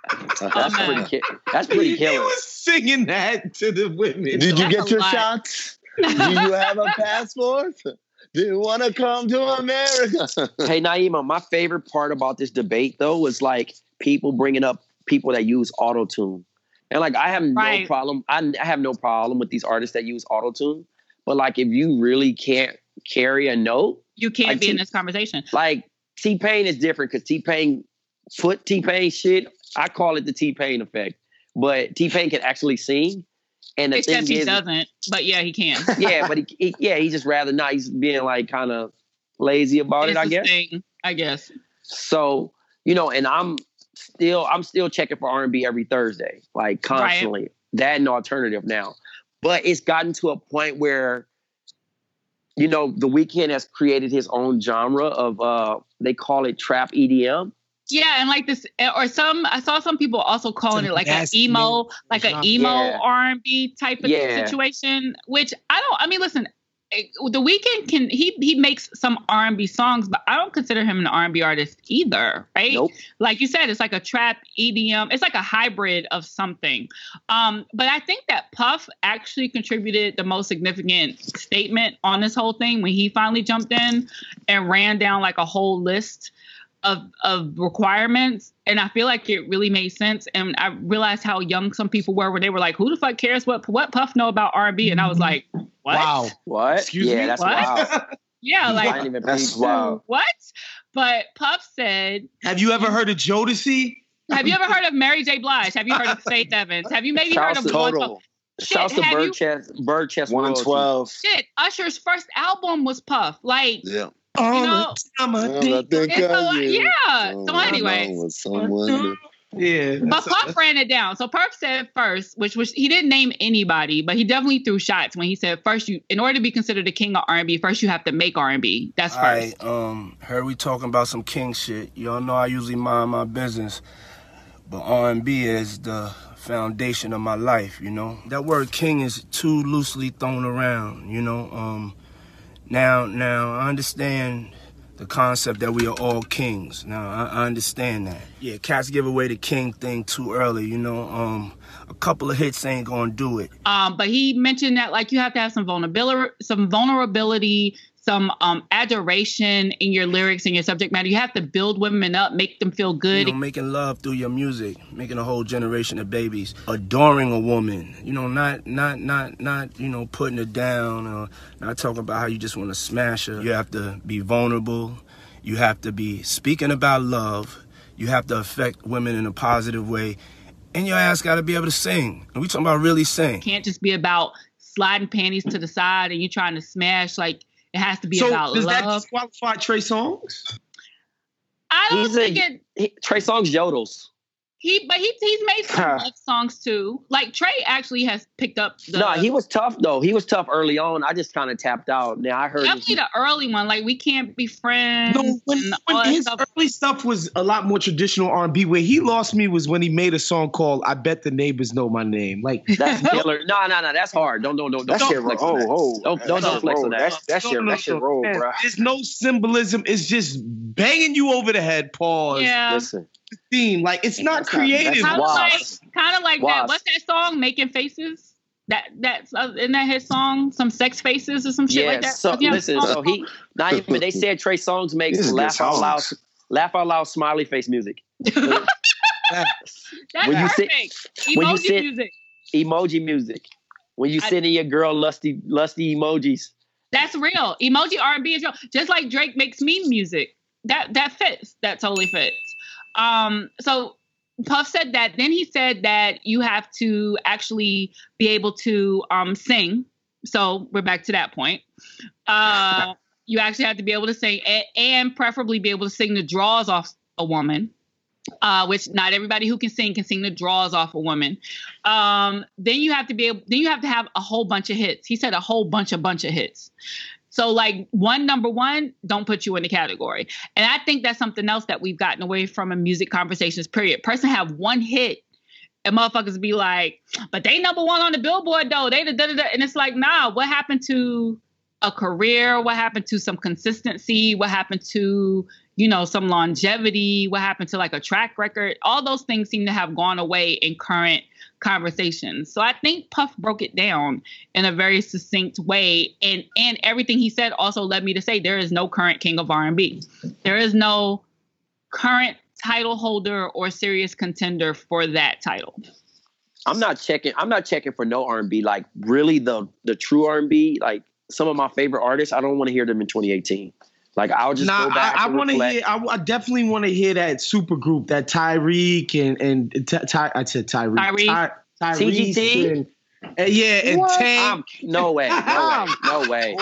pretty killer. He was singing that to the women. Did you get your shots? Do you have a passport? Do you want to come to America? Hey, Naima, my favorite part about this debate, though, was like people bringing up people that use auto-tune. And like, I have no problem. I have no problem with these artists that use auto-tune. But like, if you really can't carry a note, you can't be in this conversation. Like, T-Pain is different because T-Pain shit, I call it the T-Pain effect. But T-Pain can actually sing. And the Except thing he is, doesn't, but yeah, he can. Yeah, but he just rather not. He's being like kind of lazy about it, I guess. I guess. So, you know, and I'm still checking for R&B every Thursday, like constantly. Right. That and alternative now. But it's gotten to a point where, you know, The Weeknd has created his own genre of they call it trap EDM. Yeah, and like this, or I saw some people also calling it like an emo R&B type of situation, which listen, The Weeknd he makes some R&B songs, but I don't consider him an R&B artist either, right? Nope. Like you said, it's like a trap EDM. It's like a hybrid of something. But I think that Puff actually contributed the most significant statement on this whole thing when he finally jumped in and ran down like a whole list of requirements, and I feel like it really made sense. And I realized how young some people were, where they were like, "Who the fuck cares what Puff know about R&B?" And I was like, "What? Wow, what? Excuse me? That's what? Wild. Yeah, like that's wild. What?" But Puff said, "Have you ever heard of Jodeci? Have you ever heard of Mary J. Blige? Have you heard of Faith Evans? Have you maybe heard of Total? Shouts to Birdchest 112. Shit, Usher's first album was Puff. Like, yeah. You know, So anyway, but Puff ran it down. So Puff said first, which he didn't name anybody, but he definitely threw shots when he said first, in order to be considered a king of R&B, first you have to make R&B. That's first. Heard we talking about some king shit. Y'all know I usually mind my business, but R&B is the foundation of my life. You know, that word king is too loosely thrown around. You know, Now, I understand the concept that we are all kings. Now, I understand that. Yeah, cats give away the king thing too early, you know. A couple of hits ain't gonna do it. But he mentioned that, like, you have to have some vulnerability, some adoration in your lyrics and your subject matter. You have to build women up, make them feel good. You know, making love through your music, making a whole generation of babies, adoring a woman. You know, not you know, putting her down, or not talking about how you just want to smash her. You have to be vulnerable. You have to be speaking about love. You have to affect women in a positive way. And your ass got to be able to sing. And we talking about really sing. It can't just be about sliding panties to the side and you trying to smash, like, it has to be about love. Does that disqualify Trey Songz? I don't think Trey Songz yodels. He's made some love songs too. Like Trey actually has picked up. He was tough though. He was tough early on. I just kind of tapped out. Now I heard definitely the early one. Like We Can't Be Friends. No, when his early stuff was a lot more traditional R&B. Where he lost me was when he made a song called "I Bet the Neighbors Know My Name." Like that's killer. No, that's hard. Don't flex on that. Don't flex on that. That's your role, bro. There's no symbolism. It's just banging you over the head. Pause. Yeah. Listen. Theme, like it's not creative. Kind of like that. What's that song? Making Faces. That's isn't that his song? Some sex faces or some shit like that. So listen. So they said Trey Songz makes laugh out loud smiley face music. That's perfect. Emoji music. Emoji music. When you sending your girl lusty emojis. That's real. Emoji R&B is real. Just like Drake makes meme music. That fits. That totally fits. So Puff said that. Then he said that you have to actually be able to sing. So we're back to that point. You actually have to be able to sing and preferably be able to sing the draws off a woman. Which not everybody who can sing the draws off a woman. Then you have to have a whole bunch of hits. He said a whole bunch of hits. So like number one, don't put you in the category. And I think that's something else that we've gotten away from in music conversations, period. Person have one hit and motherfuckers be like, but they number one on the Billboard though. They da-da-da. And it's like, nah, what happened to a career? What happened to some consistency? What happened to, some longevity? What happened to like a track record? All those things seem to have gone away in current conversations. So I think Puff broke it down in a very succinct way. And everything he said also led me to say there is no current king of R&B. There is no current title holder or serious contender for that title. I'm not checking for no R&B. Like really the true R&B, like some of my favorite artists, I don't want to hear them in 2018. Like I'll just go back. I want to hear. I definitely want to hear that super group, that Tyreek and I said Tyreek, TGT, and Tank. No way. No way.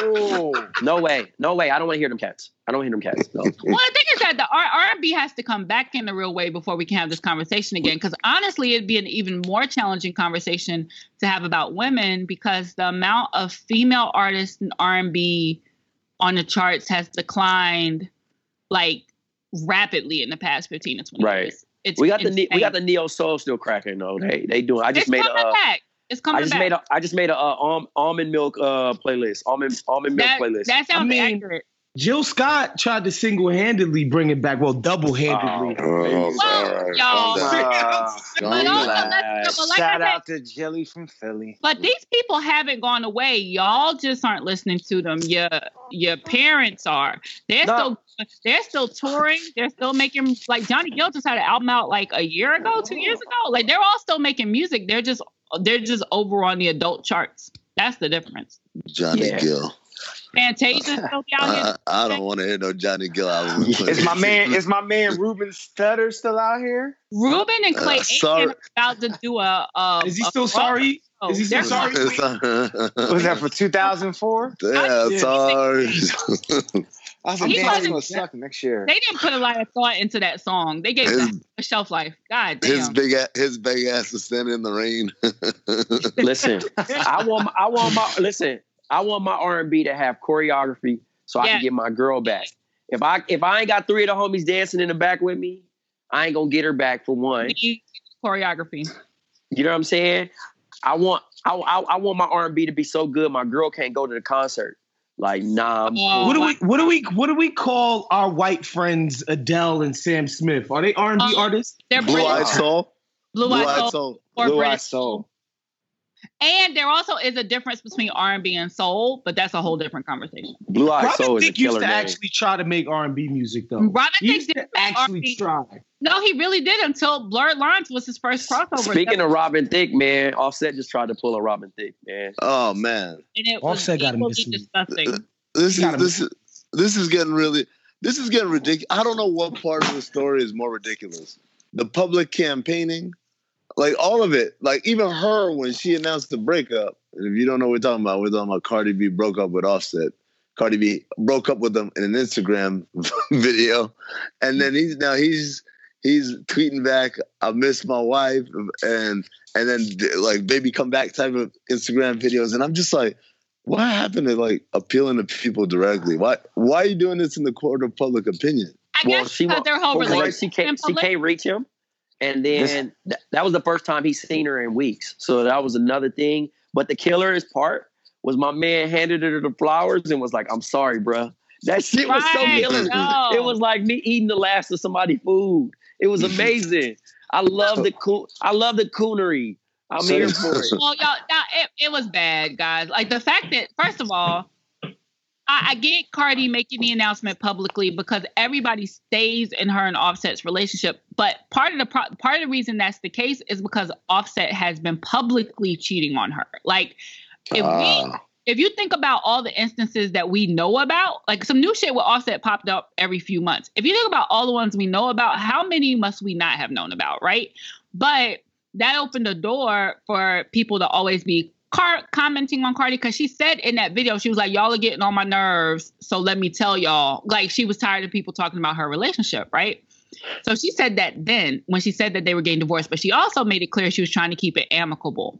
I don't want to hear them cats. No. Well, the thing is that the R&B has to come back in a real way before we can have this conversation again. Because honestly, it'd be an even more challenging conversation to have about women because the amount of female artists in R&B on the charts has declined like rapidly in the past 15 to 20 years. We got the neo soul still cracking though. They doing. It's coming back. I just made a almond milk playlist. Almond milk playlist. That sounds accurate. Jill Scott tried to single-handedly bring it back. Well, double-handedly. Shout out to Jelly from Philly. But these people haven't gone away. Y'all just aren't listening to them. Your parents are. They're still touring. They're still making, like Johnny Gill just had an album out like a year ago, 2 years ago. Like they're all still making music. They're just over on the adult charts. That's the difference. Johnny Gill. Fantasia still be out here. I don't want to hear no Johnny Gill album. Is my man Ruben Studdard still out here? Ruben and Clay Aiken about to do Is he still sorry? Is he still sorry? Was that for 2004? Yeah, sorry. I was like, damn, it's gonna suck next year. They didn't put a lot of thought into that song. They gave it a shelf life. God damn. His big ass is standing in the rain. Listen, I want my R&B to have choreography so I can get my girl back. If I ain't got three of the homies dancing in the back with me, I ain't gonna get her back for one. Choreography. You know what I'm saying? I want my R&B to be so good my girl can't go to the concert. Like, nah. What do we call our white friends Adele and Sam Smith? Are they R&B artists? They're Blue Eyed Soul. Blue-Eyed Soul. And there also is a difference between R&B and soul, but that's a whole different conversation. Blue-Eyed Soul is a killer used to name. actually try to make R&B music though. Robin Thicke did actually try. No, he really did until Blurred Lines was his first crossover. Speaking of Robin Thicke, man, Offset just tried to pull a Robin Thicke, man. Oh man, and it Offset got disgusting. This is getting ridiculous. I don't know what part of the story is more ridiculous. The public campaigning. Like all of it, like even her when she announced the breakup. And if you don't know what we're talking about Cardi B broke up with Offset. Cardi B broke up with him in an Instagram video, and then he's tweeting back, "I miss my wife," and then like baby come back type of Instagram videos, and I'm just like, what happened to like appealing to people directly? Why are you doing this in the court of public opinion? I guess because their whole relationship she can't reach him. And then that was the first time he's seen her in weeks. So that was another thing. But the killer's part was my man handed her the flowers and was like, "I'm sorry, bro." That shit was so killer. No. It was like me eating the last of somebody's food. It was amazing. I love the coonery. I'm here for it. Well, y'all, it was bad, guys. Like the fact that, first of all, I get Cardi making the announcement publicly because everybody stays in her and Offset's relationship. But part of the reason that's the case is because Offset has been publicly cheating on her. Like, if you think about all the instances that we know about, like some new shit with Offset popped up every few months. If you think about all the ones we know about, how many must we not have known about, right? But that opened the door for people to always be commenting on Cardi, because she said in that video, she was like, y'all are getting on my nerves, so let me tell y'all. Like, she was tired of people talking about her relationship, right? So she said that then when she said that they were getting divorced, but she also made it clear she was trying to keep it amicable.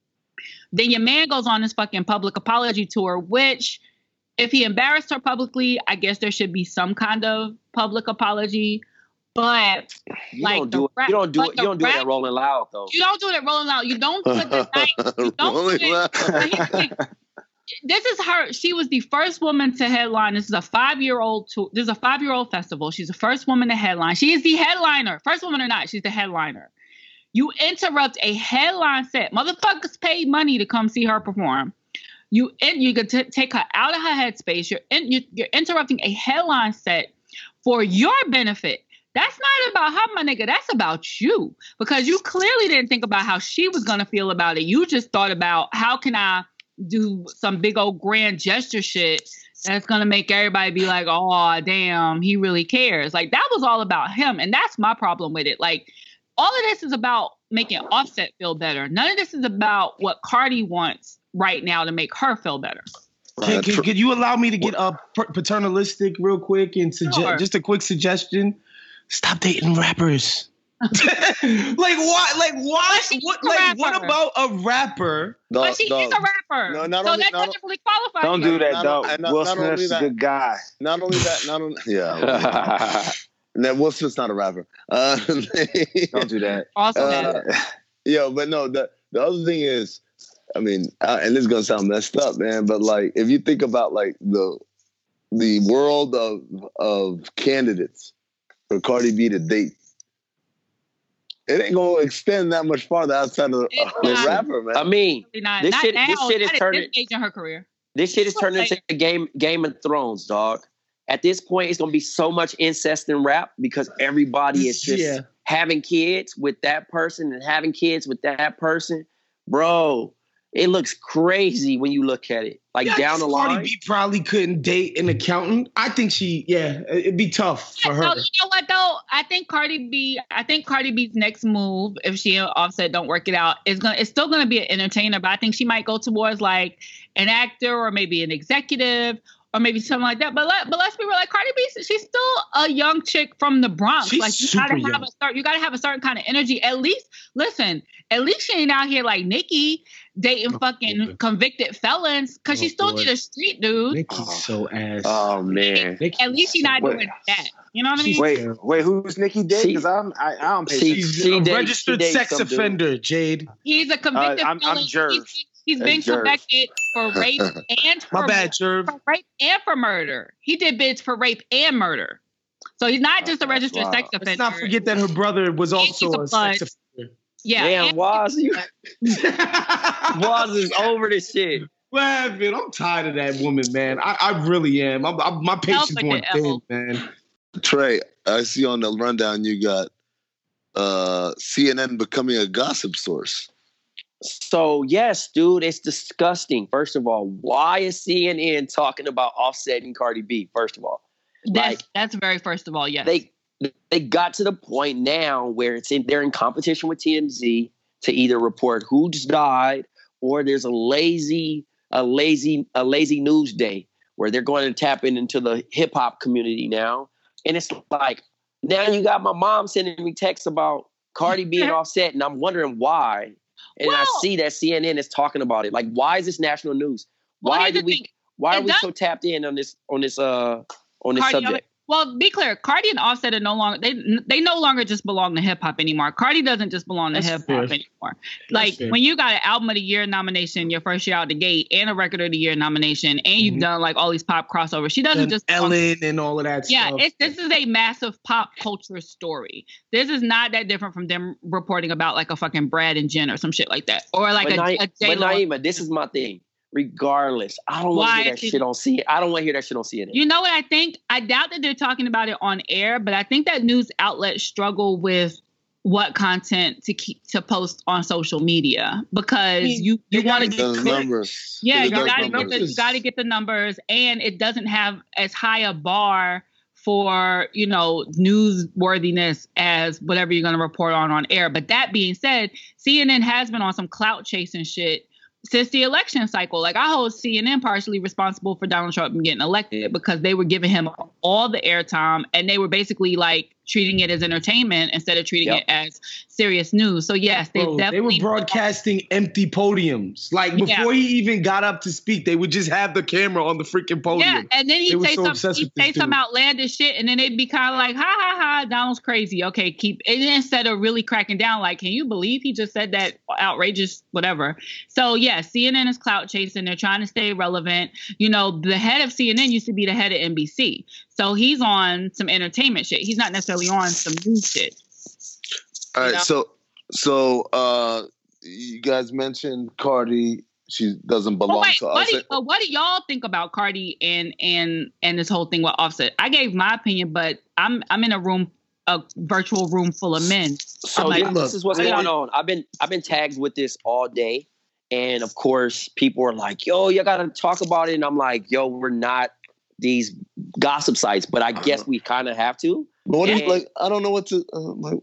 Then your man goes on this fucking public apology tour, which if he embarrassed her publicly, I guess there should be some kind of public apology. But you don't do it at Rolling Loud though. You don't do it at Rolling Loud. You don't do it the night. You don't do it. This is her. She was the first woman to headline. This is a 5-year-old tour. This is a 5-year-old festival. She's the first woman to headline. She is the headliner. First woman or not, she's the headliner. You interrupt a headline set. Motherfuckers paid money to come see her perform. You could take her out of her headspace. You're interrupting a headline set for your benefit. That's not about her, my nigga. That's about you. Because you clearly didn't think about how she was going to feel about it. You just thought about, how can I do some big old grand gesture shit that's going to make everybody be like, oh, damn, he really cares. Like, that was all about him. And that's my problem with it. Like, all of this is about making Offset feel better. None of this is about what Cardi wants right now to make her feel better. Could you allow me to get paternalistic real quick and suggest just a quick suggestion? Stop dating rappers. Like why? Like why? What about a rapper? But she is a rapper. No, not so only, that doesn't really qualify. Don't do that, though. Will Smith's a good guy. Not only that, yeah. Now, Will Smith's not a rapper. Don't do that. Also, yeah, but no. The other thing is, I mean, and this is gonna sound messed up, man, but like, if you think about like the world of candidates for Cardi B to date, it ain't gonna extend that much farther outside of the rapper, man. I mean, this shit is turning in her career. This shit is turning into Game of Thrones, dog. At this point, it's gonna be so much incest in rap because everybody is just having kids with that person and having kids with that person, bro. It looks crazy when you look at it. Like down the line. Cardi B probably couldn't date an accountant. I think it'd be tough for her. So, you know what though? I think Cardi B's next move, if she and Offset don't work it out, it's still gonna be an entertainer, but I think she might go towards like an actor or maybe an executive or maybe something like that. But let's be real, like Cardi B, she's still a young chick from the Bronx. She's like you gotta have a certain kind of energy. At least she ain't out here like Nicki dating fucking convicted felons, because she still need a street dude. Nicki's so ass. Oh man. At least she's not doing that. You know what I mean? Wait, who's Nicki dating? Because I don't pay. She's a registered sex offender, Jade. He's a convicted felon. I'm Jerv. He's been convicted for rape and for rape and for murder. He did bids for rape and murder. So he's not just a registered sex offender. Let's not forget that her brother was also a sex offender. Yeah. Damn, Waz is over this shit. Man, I'm tired of that woman, man. I really am. My patience going thin, man. Trey, I see on the rundown you got CNN becoming a gossip source. So, yes, dude, it's disgusting. First of all, why is CNN talking about Offset and Cardi B, first of all? That's very first of all, yes. They got to the point now where they're in competition with TMZ to either report who just died, or there's a lazy news day where they're going to tap into the hip hop community now. And it's like, now you got my mom sending me texts about Cardi B and Offset, and I'm wondering why. And I see that CNN is talking about it. Like, why is this national news? Why are we so tapped in on this subject? Well, be clear, Cardi and Offset are no longer they no longer just belong to hip hop anymore. Cardi doesn't just belong to hip hop anymore. Like when you got an Album of the Year nomination your first year out the gate, and a Record of the Year nomination, and you've done like all these pop crossovers. She doesn't just Ellen and all of that stuff. Yeah, this is a massive pop culture story. This is not that different from them reporting about like a fucking Brad and Jen or some shit like that, or like But Naima, this is my thing. regardless. I don't want to hear that shit on CNN. I don't want to hear that shit on CNN. You know what I think? I doubt that they're talking about it on air, but I think that news outlets struggle with what content to post on social media, because you want to get the numbers. Yeah, you got to get the numbers, and it doesn't have as high a bar for, you know, newsworthiness as whatever you're going to report on air. But that being said, CNN has been on some clout chasing shit since the election cycle. Like, I hold CNN partially responsible for Donald Trump getting elected, because they were giving him all the airtime, and they were basically like treating it as entertainment instead of treating it as serious news. So yes, they were broadcasting empty podiums. Like, before he even got up to speak, they would just have the camera on the freaking podium. Yeah, and then he'd say some outlandish shit, and then they'd be kind of like, ha ha ha, Donald's crazy. Okay, keep it, instead of really cracking down, like, can you believe he just said that outrageous whatever? So yeah, CNN is clout chasing. They're trying to stay relevant. You know, the head of CNN used to be the head of NBC. So he's on some entertainment shit. He's not necessarily on some news shit. All right, so you guys mentioned Cardi. She doesn't belong to us. What do y'all think about Cardi and this whole thing with Offset? I gave my opinion, but I'm in a virtual room full of men. So this is what's going on. I've been tagged with this all day, and of course, people are like, "Yo, you got to talk about it," and I'm like, "Yo, we're not these gossip sites, but I guess we kind of have to." But what is, like, I don't know what to like.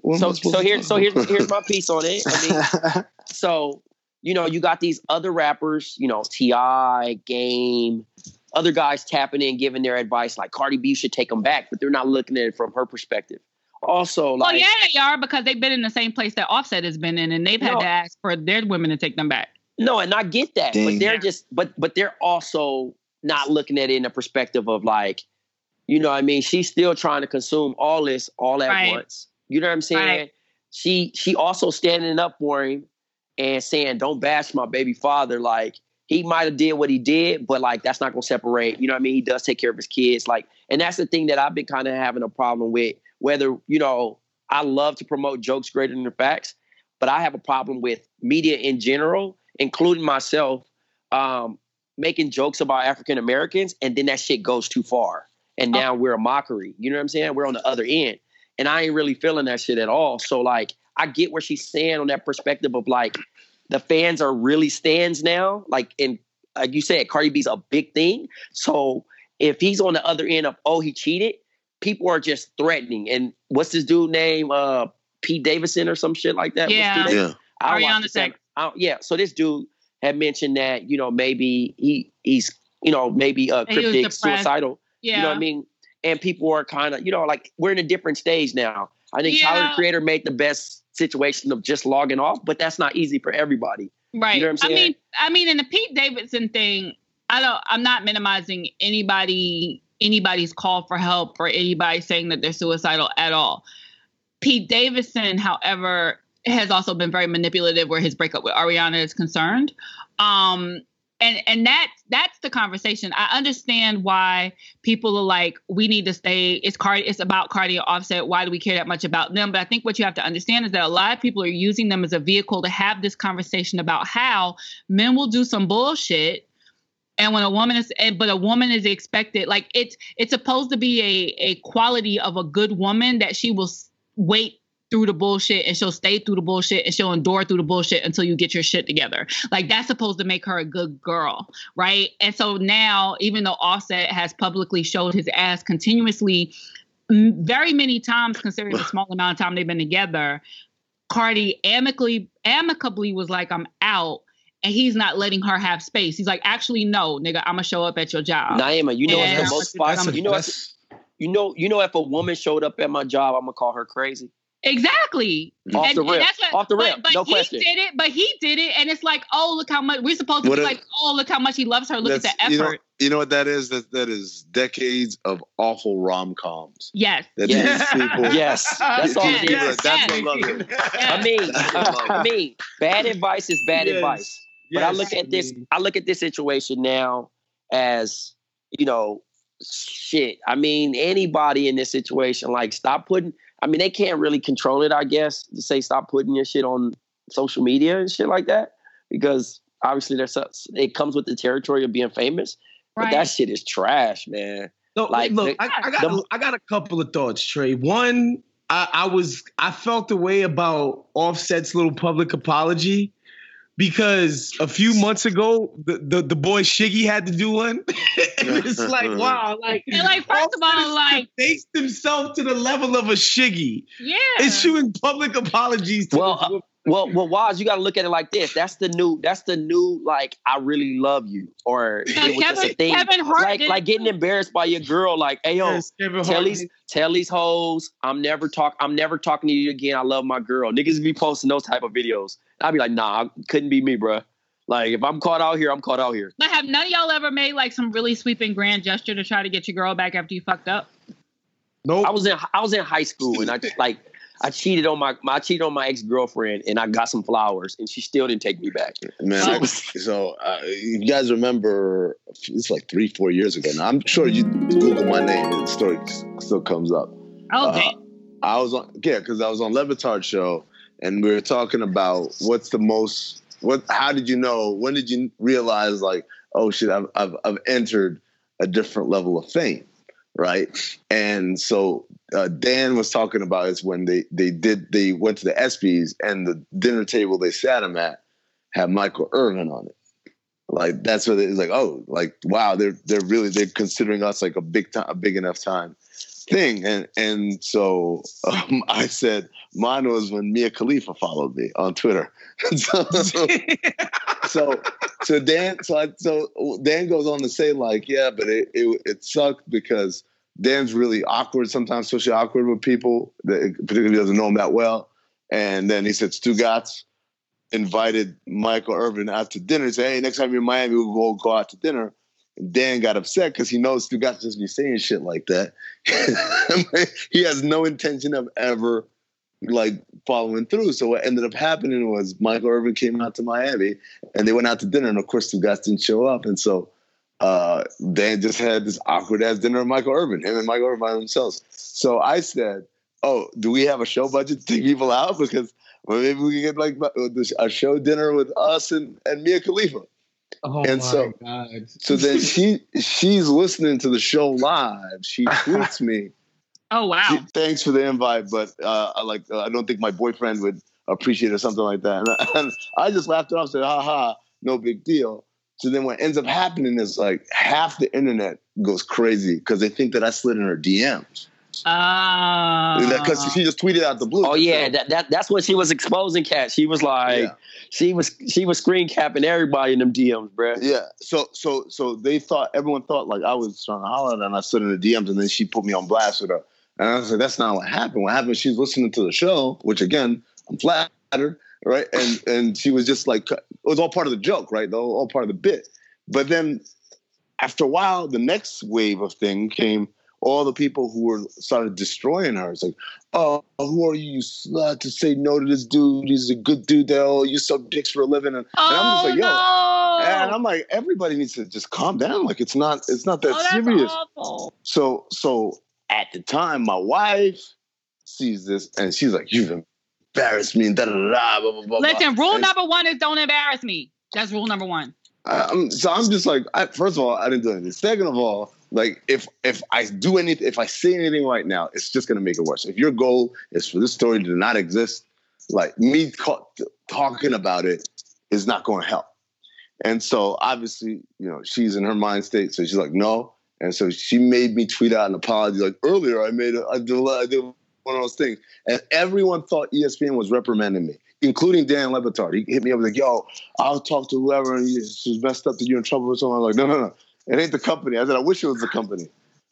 Here's my piece on it. I mean, so you know, you got these other rappers, you know, T.I., Game, other guys tapping in, giving their advice, like Cardi B should take them back, but they're not looking at it from her perspective. Also, like, yeah, they are, because they've been in the same place that Offset has been in, and they've had to ask for their women to take them back. No, and I get that, but they're just, but they're also not looking at it in a perspective of like, you know what I mean? She's still trying to consume all this all at once. You know what I'm saying? Right. She also standing up for him and saying, don't bash my baby father. Like, he might have did what he did, but like, that's not going to separate. You know what I mean? He does take care of his kids. Like, and that's the thing that I've been kind of having a problem with, whether, you know, I love to promote jokes greater than the facts, but I have a problem with media in general, including myself, making jokes about African Americans, and then that shit goes too far. And now we're a mockery. You know what I'm saying? We're on the other end. And I ain't really feeling that shit at all. So, like, I get where she's saying on that perspective of, like, the fans are really stands now. Like, and like you said, Cardi B's a big thing. So if he's on the other end of, oh, he cheated, people are just threatening. And what's this dude name? Pete Davidson or some shit like that? Yeah. Yeah. So this dude had mentioned that, you know, maybe he's, you know, maybe cryptic, suicidal. Yeah. You know what I mean? And people are kind of, you know, like, we're in a different stage now. I think Tyler, the Creator, made the best situation of just logging off, but that's not easy for everybody. Right. You know what I'm saying? I mean, in the Pete Davidson thing, I'm not minimizing anybody's call for help or anybody saying that they're suicidal at all. Pete Davidson, however, has also been very manipulative where his breakup with Ariana is concerned. And that's the conversation. I understand why people are like, we need to stay. It's about Cardi and Offset. Why do we care that much about them? But I think what you have to understand is that a lot of people are using them as a vehicle to have this conversation about how men will do some bullshit. And when a woman is expected, like, it's supposed to be a quality of a good woman that she will wait through the bullshit, and she'll stay through the bullshit, and she'll endure through the bullshit until you get your shit together. Like, that's supposed to make her a good girl, right? And so now, even though Offset has publicly showed his ass continuously, very many times, considering the small amount of time they've been together, Cardi amicably was like, I'm out. And he's not letting her have space. He's like, actually, no, nigga, I'm gonna show up at your job. Naima, you know what's the most spicy? You know, if a woman showed up at my job, I'm gonna call her crazy. Exactly. Off the rip. But no he question. He did it. And it's like, oh, look how much we're supposed to be like, oh, look how much he loves her. Look at the effort. You know what that is? That is decades of awful rom-coms. Yes. Yes. That's all it is. That's what love is. I mean, bad advice is bad advice. But I look at this situation now as, you know, shit. I mean, anybody in this situation, like, they can't really control it, I guess, to say stop putting your shit on social media and shit like that, because obviously it comes with the territory of being famous, but that shit is trash, man. No, like, look, I got a couple of thoughts, Trey. One, I felt the way about Offset's little public apology because a few months ago the boy Shiggy had to do one. It's like, wow, like, and like, first of all, like, based himself to the level of a Shiggy. Yeah, issuing public apologies to Well, Waz, you got to look at it like this. That's the new, like, I really love you. Or it was just a thing. Kevin Hart like getting embarrassed by your girl. Like, hey, yo, tell these hoes, I'm never talking to you again. I love my girl. Niggas be posting those type of videos. I'd be like, nah, couldn't be me, bro. Like, if I'm caught out here, I'm caught out here. But have none of y'all ever made, like, some really sweeping grand gesture to try to get your girl back after you fucked up? Nope. I was in high school, and I cheated on my ex-girlfriend, and I got some flowers, and she still didn't take me back. Man, you guys remember, it's like 3-4 years ago now. I'm sure you Google my name and the story still comes up. Okay. I was on Le Batard show, and we were talking about how did you know, when did you realize, like, oh shit, I've entered a different level of fame, right? And so Dan was talking about is when they went to the ESPYs and the dinner table they sat him at had Michael Irvin on it. Like, that's what it was like. Oh, like, wow, they're considering us like a big enough time thing. And so I said mine was when Mia Khalifa followed me on Twitter. So Dan goes on to say, like, yeah, but it sucked because Dan's really awkward, sometimes socially awkward with people, particularly doesn't know him that well. And then he said Stugotz invited Michael Irvin out to dinner. He said, hey, next time you're in Miami, we'll go out to dinner. And Dan got upset because he knows Stugotz just be saying shit like that. He has no intention of ever, like, following through. So what ended up happening was Michael Irvin came out to Miami and they went out to dinner, and of course Stugotz didn't show up. And so Dan just had this awkward ass dinner with Michael Irvin, him and Michael Irvin by themselves. So I said, oh, do we have a show budget to take people out? Because maybe we can get like a show dinner with us and Mia Khalifa. Oh, and my God. So then she's listening to the show live. She tweets me. Oh, wow. Thanks for the invite, but I don't think my boyfriend would appreciate it or something like that. And I just laughed it off and said, ha, no big deal. So then what ends up happening is, like, half the internet goes crazy because they think that I slid in her DMs. Because she just tweeted out the blue. Oh yeah, that's what she was exposing, Cat. She was like, she was screen capping everybody in them DMs, bro. Yeah. So everyone thought like I was trying to holler at her and I slid in the DMs, and then she put me on blast with her. And I was like, that's not what happened. What happened? She's listening to the show, which again, I'm flattered, right? And she was just like, it was all part of the joke, right? All part of the bit. But then after a while, the next wave of thing came. All the people who started destroying her. It's like, oh, who are you slut to say no to this dude? He's a good dude, though. You suck dicks for a living. And I'm just like, yo. No. And I'm like, everybody needs to just calm down. Like, it's not that serious. Awful. So at the time, my wife sees this and she's like, you've embarrassed me and da-da-da-da, blah, blah, blah. Listen, rule number one is don't embarrass me. That's rule number one. So I'm just like, first of all, I didn't do anything. Second of all, like, if I do anything, if I say anything right now, it's just going to make it worse. If your goal is for this story to not exist, like, me talking about it is not going to help. And so obviously, she's in her mind state. So she's like, no. And so she made me tweet out an apology. Like, earlier, I did one of those things. And everyone thought ESPN was reprimanding me, including Dan Le Batard. He hit me up like, yo, I'll talk to whoever. And she's messed up that you're in trouble or something. I'm like, no. It ain't the company. I said, I wish it was the company.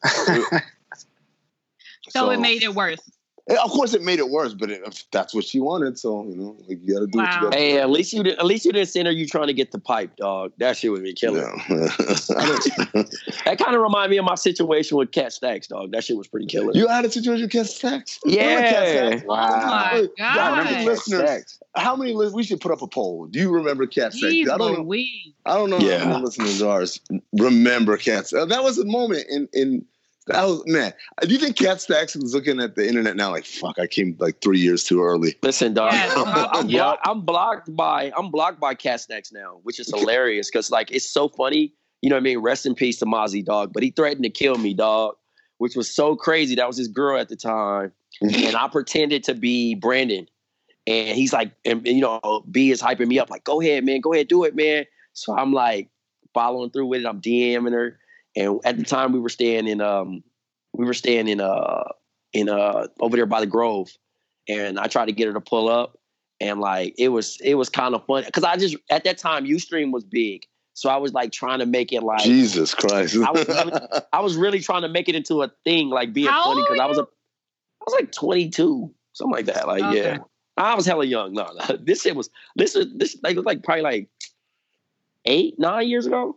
So it made it worse. Of course, it made it worse, but that's what she wanted. So like, you got to do what you got to do. Hey, at least you didn't send her you trying to get the pipe, dog. That shit would be killing. Yeah. That kind of reminded me of my situation with Cat Stacks, dog. That shit was pretty killer. You had a situation with Cat Stacks? Yeah. Wow. Oh my God. How many listeners? We should put up a poll. Do you remember Cat Stacks? I don't know. How many listeners of ours remember Cat Stacks. That was a moment in That was, man. Do you think Cat Stacks is looking at the internet now like, fuck, I came like 3 years too early? Listen, dog, I'm blocked by Cat Stacks now, which is hilarious because like it's so funny. You know what I mean? Rest in peace to Mozzie, dog. But he threatened to kill me, dog, which was so crazy. That was his girl at the time, and I pretended to be Brandon, and he's like, and you know, B is hyping me up like, go ahead, man, go ahead, do it, man. So I'm like following through with it. I'm DMing her. And at the time we were staying in over there by the Grove, and I tried to get her to pull up, and like it was kind of fun because I just at that time Ustream was big, so I was like trying to make it like Jesus Christ. I was really trying to make it into a thing, like being funny because I was like 22, something like that. Like yeah, I was hella young. No, this was like probably like 8-9 years ago.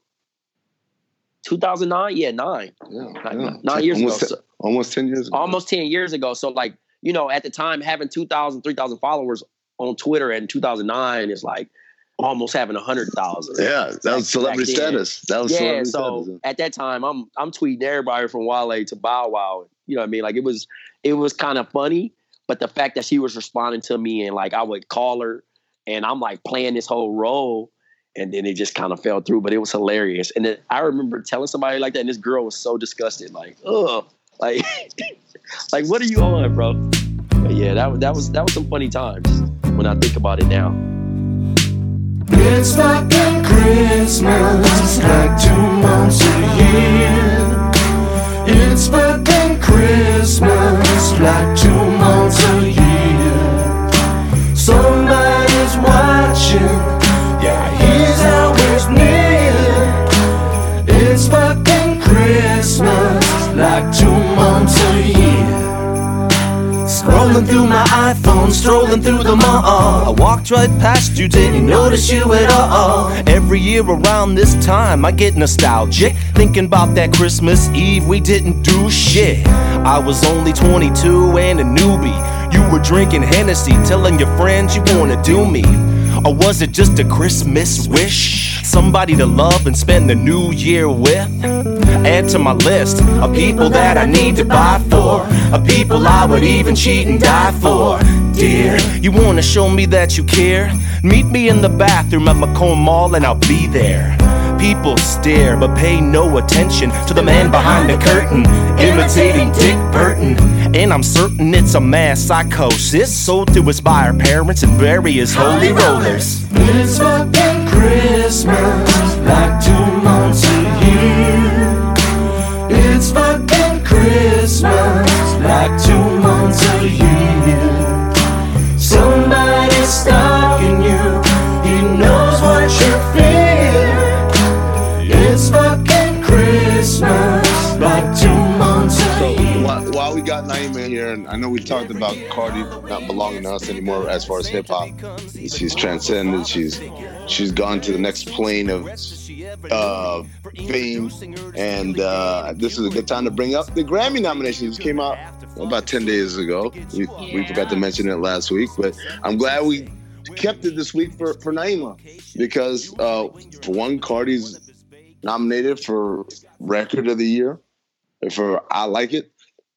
2009, yeah, 9 years ago. Almost 10 years ago. Almost 10 years ago. So, like, you know, at the time, having 2,000, 3,000 followers on Twitter in 2009 is like almost having 100,000. Yeah, that was celebrity status. That was celebrity status. At that time, I'm tweeting everybody from Wale to Bow Wow. You know what I mean? Like, it was kind of funny, but the fact that she was responding to me and like I would call her and I'm like playing this whole role. And then it just kind of fell through, but it was hilarious. And then I remember telling somebody like that, and this girl was so disgusted, like, ugh, like, like what are you on, bro? But yeah, that was some funny times when I think about it now. It's fucking Christmas, like 2 months a year. It's fucking Christmas, like 2 months a year. Somebody's watching. Yeah, he's always near. It's fucking Christmas, like 2 months a year. Scrolling through my iPhone, strolling through the mall. I walked right past you, didn't notice you at all. Every year around this time I get nostalgic, thinking about that Christmas Eve we didn't do shit. I was only 22 and a newbie. You were drinking Hennessy, telling your friends you wanna do me. Or was it just a Christmas wish? Somebody to love and spend the new year with? Add to my list of people that I need to buy for, of people I would even cheat and die for. Dear, you wanna show me that you care? Meet me in the bathroom at Macomb Mall and I'll be there. People stare but pay no attention to the man behind the curtain, imitating Dick Burton. And I'm certain it's a mass psychosis, sold to us by our parents and bury his holy rollers. It's fucking Christmas, like 2 months a year. It's fucking Christmas, like 2 months a year. Somebody's stalking you, he knows what you fear. It's fucking Christmas, like 2 months a year. While we got Naima here, and I know we talked about Cardi not belonging to us anymore as far as hip hop. She's transcended. She's gone to the next plane of fame, and this is a good time to bring up the Grammy nominations. Came out about 10 days ago. We forgot to mention it last week, but I'm glad we kept it this week for Naima because for one, Cardi's nominated for Record of the Year for I Like It.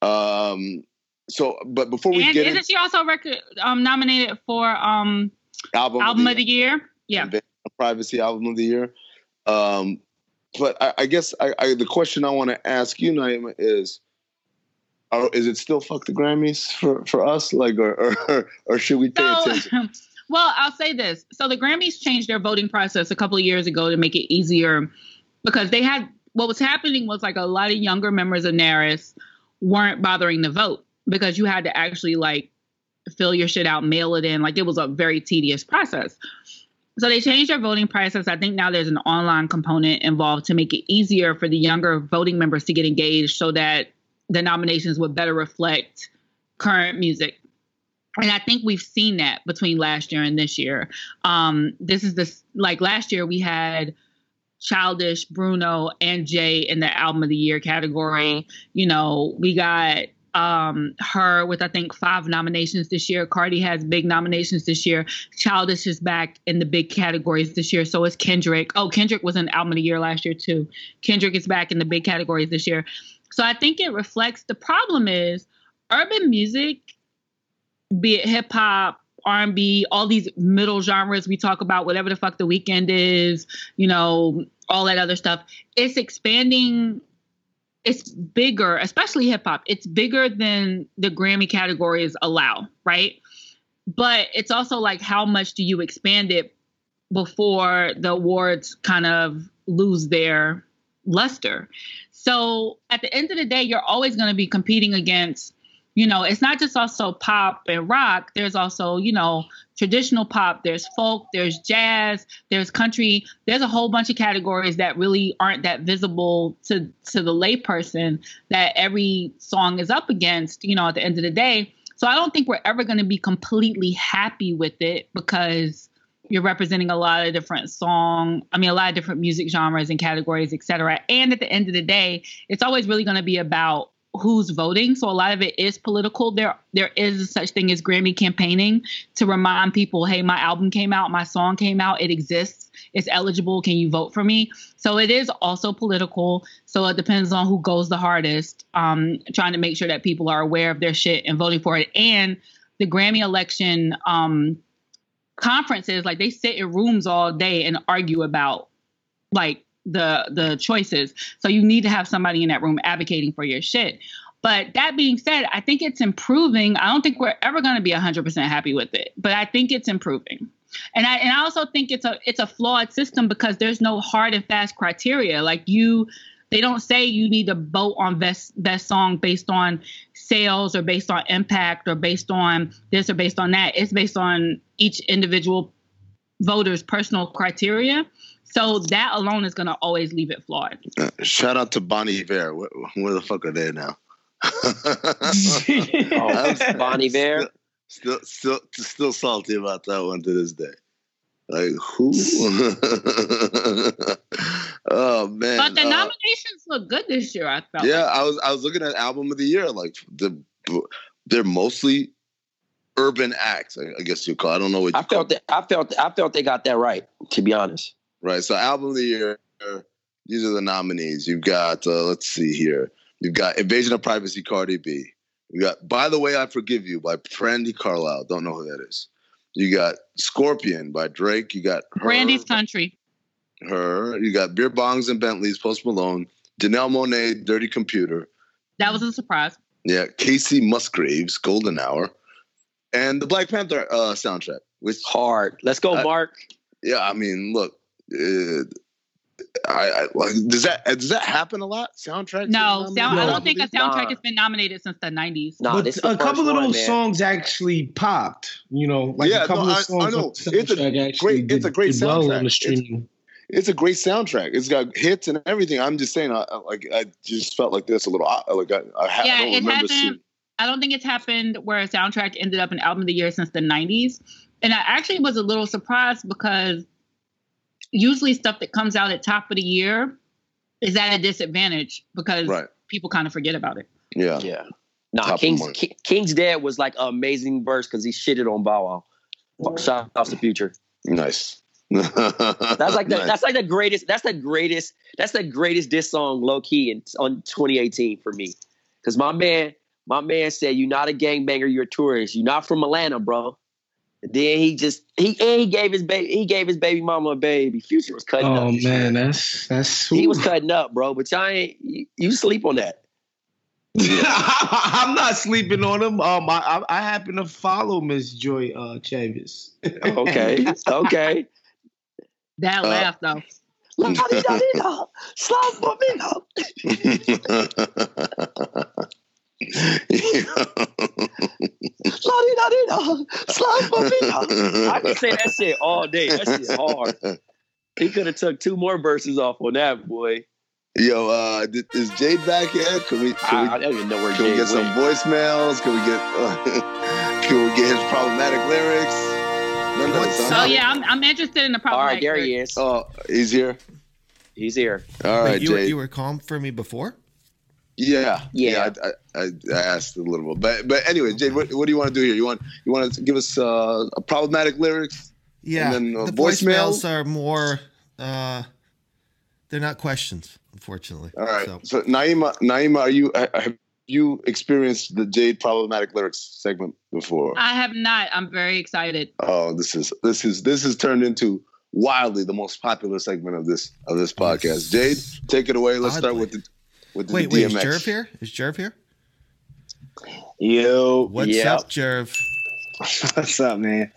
But before we get isn't she also nominated for album of the year? Yeah, Privacy Album of the Year. But I guess the question I want to ask you, Naima, is it still fuck the Grammys for us, like, or should we pay attention? Well, I'll say this. So the Grammys changed their voting process a couple of years ago to make it easier because they had what was happening was like a lot of younger members of NARAS weren't bothering to vote because you had to actually like fill your shit out, mail it in. Like it was a very tedious process. So they changed their voting process. I think now there's an online component involved to make it easier for the younger voting members to get engaged so that the nominations would better reflect current music. And I think we've seen that between last year and this year. Like last year we had Childish, Bruno, and Jay in the Album of the Year category. You know, we got her with, I think, 5 nominations this year. Cardi has big nominations this year. Childish is back in the big categories this year. So is Kendrick. Oh, Kendrick was in Album of the Year last year, too. Kendrick is back in the big categories this year. So I think it reflects, the problem is urban music, be it hip hop, R&B, all these middle genres we talk about, whatever the fuck The Weeknd is, you know, all that other stuff. It's expanding. It's bigger, especially hip hop. It's bigger than the Grammy categories allow, right? But it's also like, how much do you expand it before the awards kind of lose their luster? So at the end of the day, you're always going to be competing against, you know, it's not just also pop and rock. There's also, you know, traditional pop, there's folk, there's jazz, there's country. There's a whole bunch of categories that really aren't that visible to the layperson that every song is up against, you know, at the end of the day. So I don't think we're ever going to be completely happy with it, because you're representing a lot of different a lot of different music genres and categories, et cetera. And at the end of the day, it's always really going to be about who's voting. So a lot of it is political. There is such thing as Grammy campaigning to remind people, hey, my album came out, my song came out, it exists, it's eligible, can you vote for me? So it is also political. So it depends on who goes the hardest, trying to make sure that people are aware of their shit and voting for it. And the Grammy election conferences, like, they sit in rooms all day and argue about like the choices. So you need to have somebody in that room advocating for your shit. But that being said, I think it's improving. I don't think we're ever going to be 100% happy with it, but I think it's improving. And I also think it's a flawed system, because there's no hard and fast criteria. Like, they don't say you need to vote on best song based on sales or based on impact or based on this or based on that. It's based on each individual voter's personal criteria. So that alone is going to always leave it flawed. Shout out to Bonnie Iver. Where the fuck are they now? Bonnie Iver. Still salty about that one to this day. Like, who? Oh man! But the nominations look good this year. I felt. Yeah, I was looking at album of the year. Like, they're mostly urban acts, I guess you call. I don't know what I felt they got that right, to be honest. Right. So album of the year, these are the nominees. You've got let's see here. You've got Invasion of Privacy, Cardi B. You got By the Way I Forgive You by Brandy Carlisle. Don't know who that is. You got Scorpion by Drake. You got Brandy's Country. Her. You got Beer Bongs and Bentleys, Post Malone. Janelle Monáe, Dirty Computer. That was a surprise. Yeah. Casey Musgraves, Golden Hour. And the Black Panther soundtrack. Which hard. Let's go, Mark. Yeah, I mean, look. I does that happen a lot? Soundtracks? No, I don't think a soundtrack has been nominated since the 90s. But a couple of those songs actually popped. You know, like a couple of songs. I know. It's a great soundtrack. Well on the streaming. It's a great soundtrack. It's got hits and everything. I'm just saying, I just felt like this a little. Like I don't remember seeing. I don't think it's happened where a soundtrack ended up an album of the year since the 90s. And I actually was a little surprised, because usually stuff that comes out at top of the year is at a disadvantage, because people kind of forget about it. Yeah. Yeah. Nah, King's Dead was like an amazing verse, because he shitted on Bow Wow. Shout out to Future. Nice. That's the greatest diss song low key on 2018 for me. Because my man said, "You're not a gangbanger, you're a tourist. You're not from Atlanta, bro." And then he gave his baby mama a baby. Future was cutting up. Oh man, that's he was cutting up, bro. But you sleep on that. I'm not sleeping on him. I happen to follow Miss Joy Chavis. Okay. That laugh though. Slap for me. I can say that shit all day. That shit hard. He could have took 2 more verses off on that, boy. Yo, is Jade back yet? I don't even know where Jade Can we get went. some voicemails? Can we get his problematic lyrics? I'm interested in the problematic. All right, there he is. Oh, he's here. He's here. All right, Jade. You were calm for me before. Yeah. I asked a little bit, but anyway, Jade, what do you want to do here? You want to give us a problematic lyrics? Yeah, and then the voicemails are more. They're not questions. unfortunately. All right. So Naima, have you experienced the Jade Problematic Lyrics segment before? I have not. I'm very excited. Oh, this is turned into wildly the most popular segment of this podcast. Jade, take it away. Let's start with the Wait, DMX. is Jerv here? Is Jerv here? Yo, what's up, Jerv? What's up, man?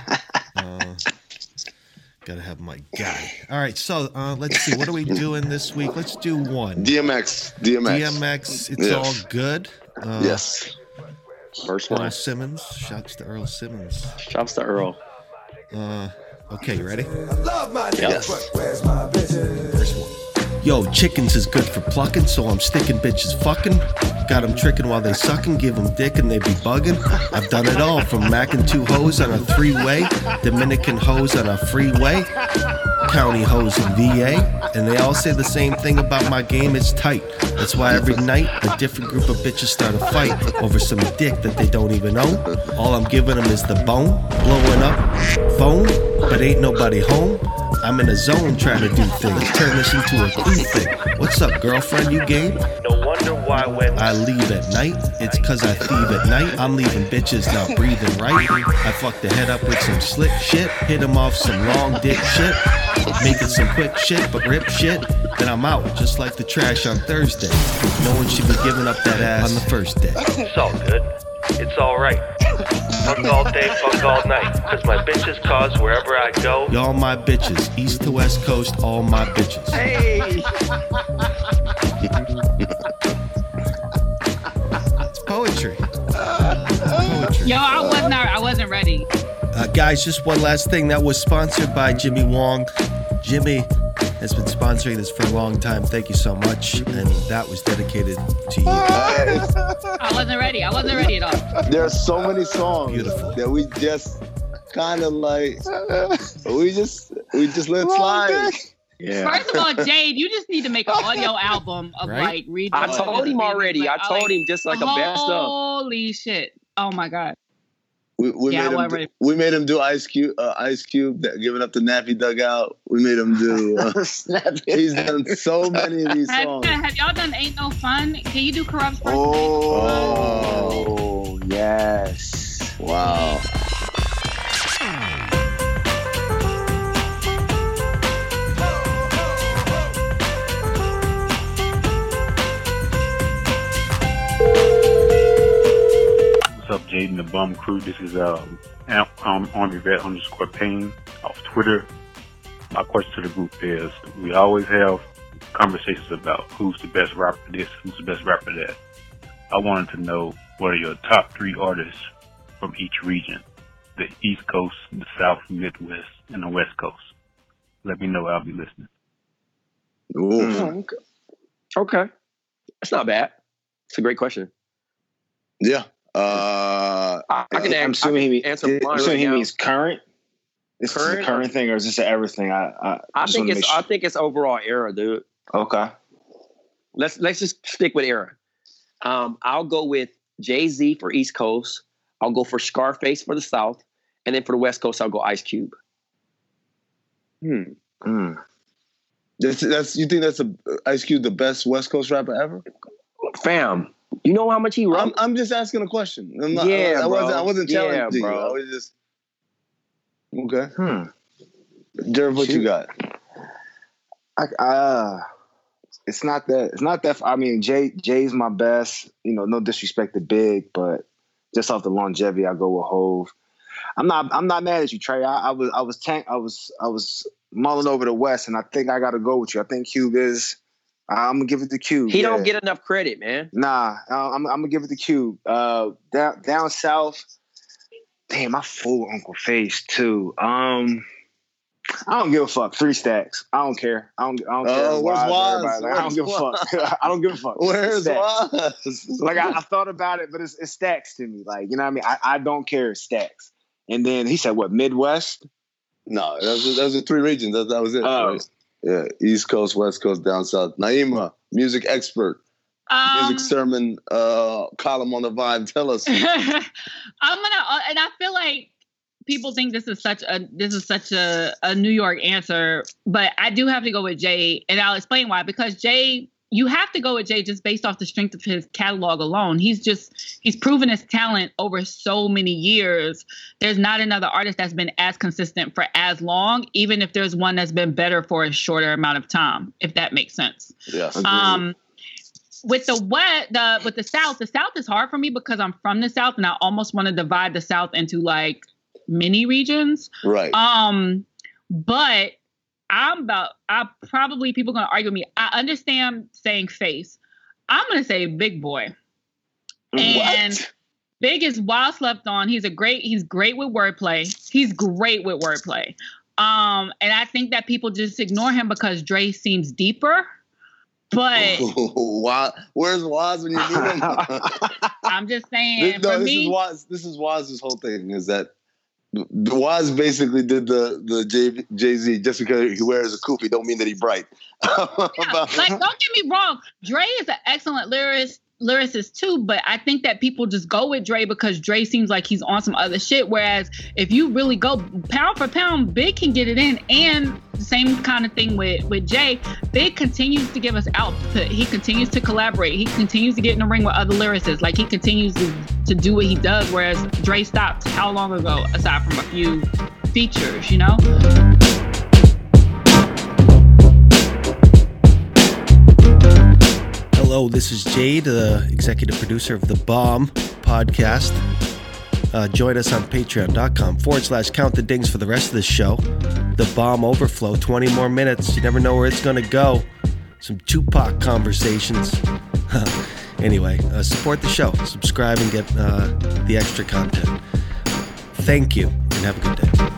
Gotta have my guy. All right, so let's see. What are we doing this week? Let's do one. DMX. It's all good. Yes. First Earl one. Simmons. Shouts to Earl Simmons. Shouts to Earl. Okay, you ready? Yes. First one. Yo, chickens is good for plucking, so I'm sticking bitches fucking. Got them tricking while they sucking, give them dick and they be bugging. I've done it all, from macking 2 hoes on a 3-way, Dominican hoes on a freeway, county hoes in VA, and they all say the same thing about my game, it's tight. That's why every night, a different group of bitches start a fight over some dick that they don't even own. All I'm giving them is the bone, blowing up, phone, but ain't nobody home. I'm in a zone trying to do things, turn this into a cool thing. What's up, girlfriend, you game? No wonder why when I leave at night, it's cause I thieve at night. I'm leaving bitches not breathing right. I fuck the head up with some slick shit, hit them off some long dick shit, making some quick shit, but rip shit. Then I'm out, just like the trash on Thursday. No one should be giving up that ass on the first day. it's all good. It's alright. Fuck all day, fuck all night. Cause my bitches cause wherever I go. Y'all my bitches, east to west coast, all my bitches. Hey! It's poetry. Yo, I wasn't ready. Guys, just one last thing. That was sponsored by Jimmy Wong. Jimmy has been sponsoring this for a long time. Thank you so much. And that was dedicated to you. I wasn't ready at all. There are so many songs Beautiful. that we just kind of like, we just let slide. Yeah. First of all, Jade, you just need to make an audio album of like read. I told him already. Like, I told him just like a best of. Holy shit! Oh my god. We made him do Ice Cube that giving up the nappy dugout. We made him do. He's done so many of these songs. Have y'all done Ain't No Fun? Can you do Corrupt Person? Oh, yes. Wow. What's up, Jaden the Bum Crew? This is Army Vet _Payne off Twitter. My question to the group is, we always have conversations about who's the best rapper this, who's the best rapper that. I wanted to know what are your top 3 artists from each region, the East Coast, the South, Midwest, and the West Coast. Let me know. I'll be listening. Okay. That's not bad. It's a great question. Yeah. I can answer mine. He means current. Is this a current thing or is this an everything? I think it's overall era, dude. Okay. Let's just stick with era. I'll go with Jay-Z for East Coast. I'll go for Scarface for the South, and then for the West Coast, I'll go Ice Cube. That's you think that's Ice Cube the best West Coast rapper ever? Fam, you know how much he wrote? I'm just asking a question. I wasn't challenging you. I was just okay. Jerv, what you got? It's not that. I mean, Jay's my best. You know, no disrespect to Big, but just off the longevity, I go with Hove. I'm not mad at you, Trey. I was mulling over the West, and I think I got to go with you. I think Cube is. I'm gonna give it to Cube. He don't get enough credit, man. Nah, I'm gonna give it to Cube. Down south, damn, I fool Uncle Face too. I don't give a fuck. 3 Stacks. I don't care. I don't care. Where's Waz? I don't give a fuck. I don't give a fuck. Where's Waz? Like I thought about it, but it's Stacks to me. Like, you know what I mean? I don't care. Stacks. And then he said, what, Midwest? No, those are 3 regions. That was it. Right? Yeah, East Coast, West Coast, down south. Naima, music expert, music sermon column on the Vibe. Tell us. And I feel like people think this is such a New York answer, but I do have to go with Jay, and I'll explain why. Because Jay, you have to go with Jay just based off the strength of his catalog alone. He's proven his talent over so many years. There's not another artist that's been as consistent for as long, even if there's one that's been better for a shorter amount of time, if that makes sense. Yes. With the South is hard for me because I'm from the South and I almost want to divide the South into like mini regions. Right. But people gonna argue with me. I understand saying face. I'm gonna say Big Boy. And what? Big is wild slept on. He's great with wordplay. And I think that people just ignore him because Dre seems deeper. But where's Waz when you need him? I'm just saying. This is Waz's whole thing is that Waz basically did the Jay-Z just because he wears a kufi don't mean that he's bright. Don't get me wrong. Dre is an excellent lyricist too, but I think that people just go with Dre because Dre seems like he's on some other shit. Whereas if you really go pound for pound, Big can get it in. And the same kind of thing with Jay. Big continues to give us output. He continues to collaborate. He continues to get in the ring with other lyricists. Like he continues to do what he does. Whereas Dre stopped how long ago, aside from a few features, you know? Hello, this is Jade, the executive producer of the Bomb podcast. Join us on patreon.com/Count the Dings for the rest of the show. The Bomb Overflow, 20 more minutes. You never know where it's going to go. Some Tupac conversations. Anyway, support the show. Subscribe and get the extra content. Thank you, and have a good day.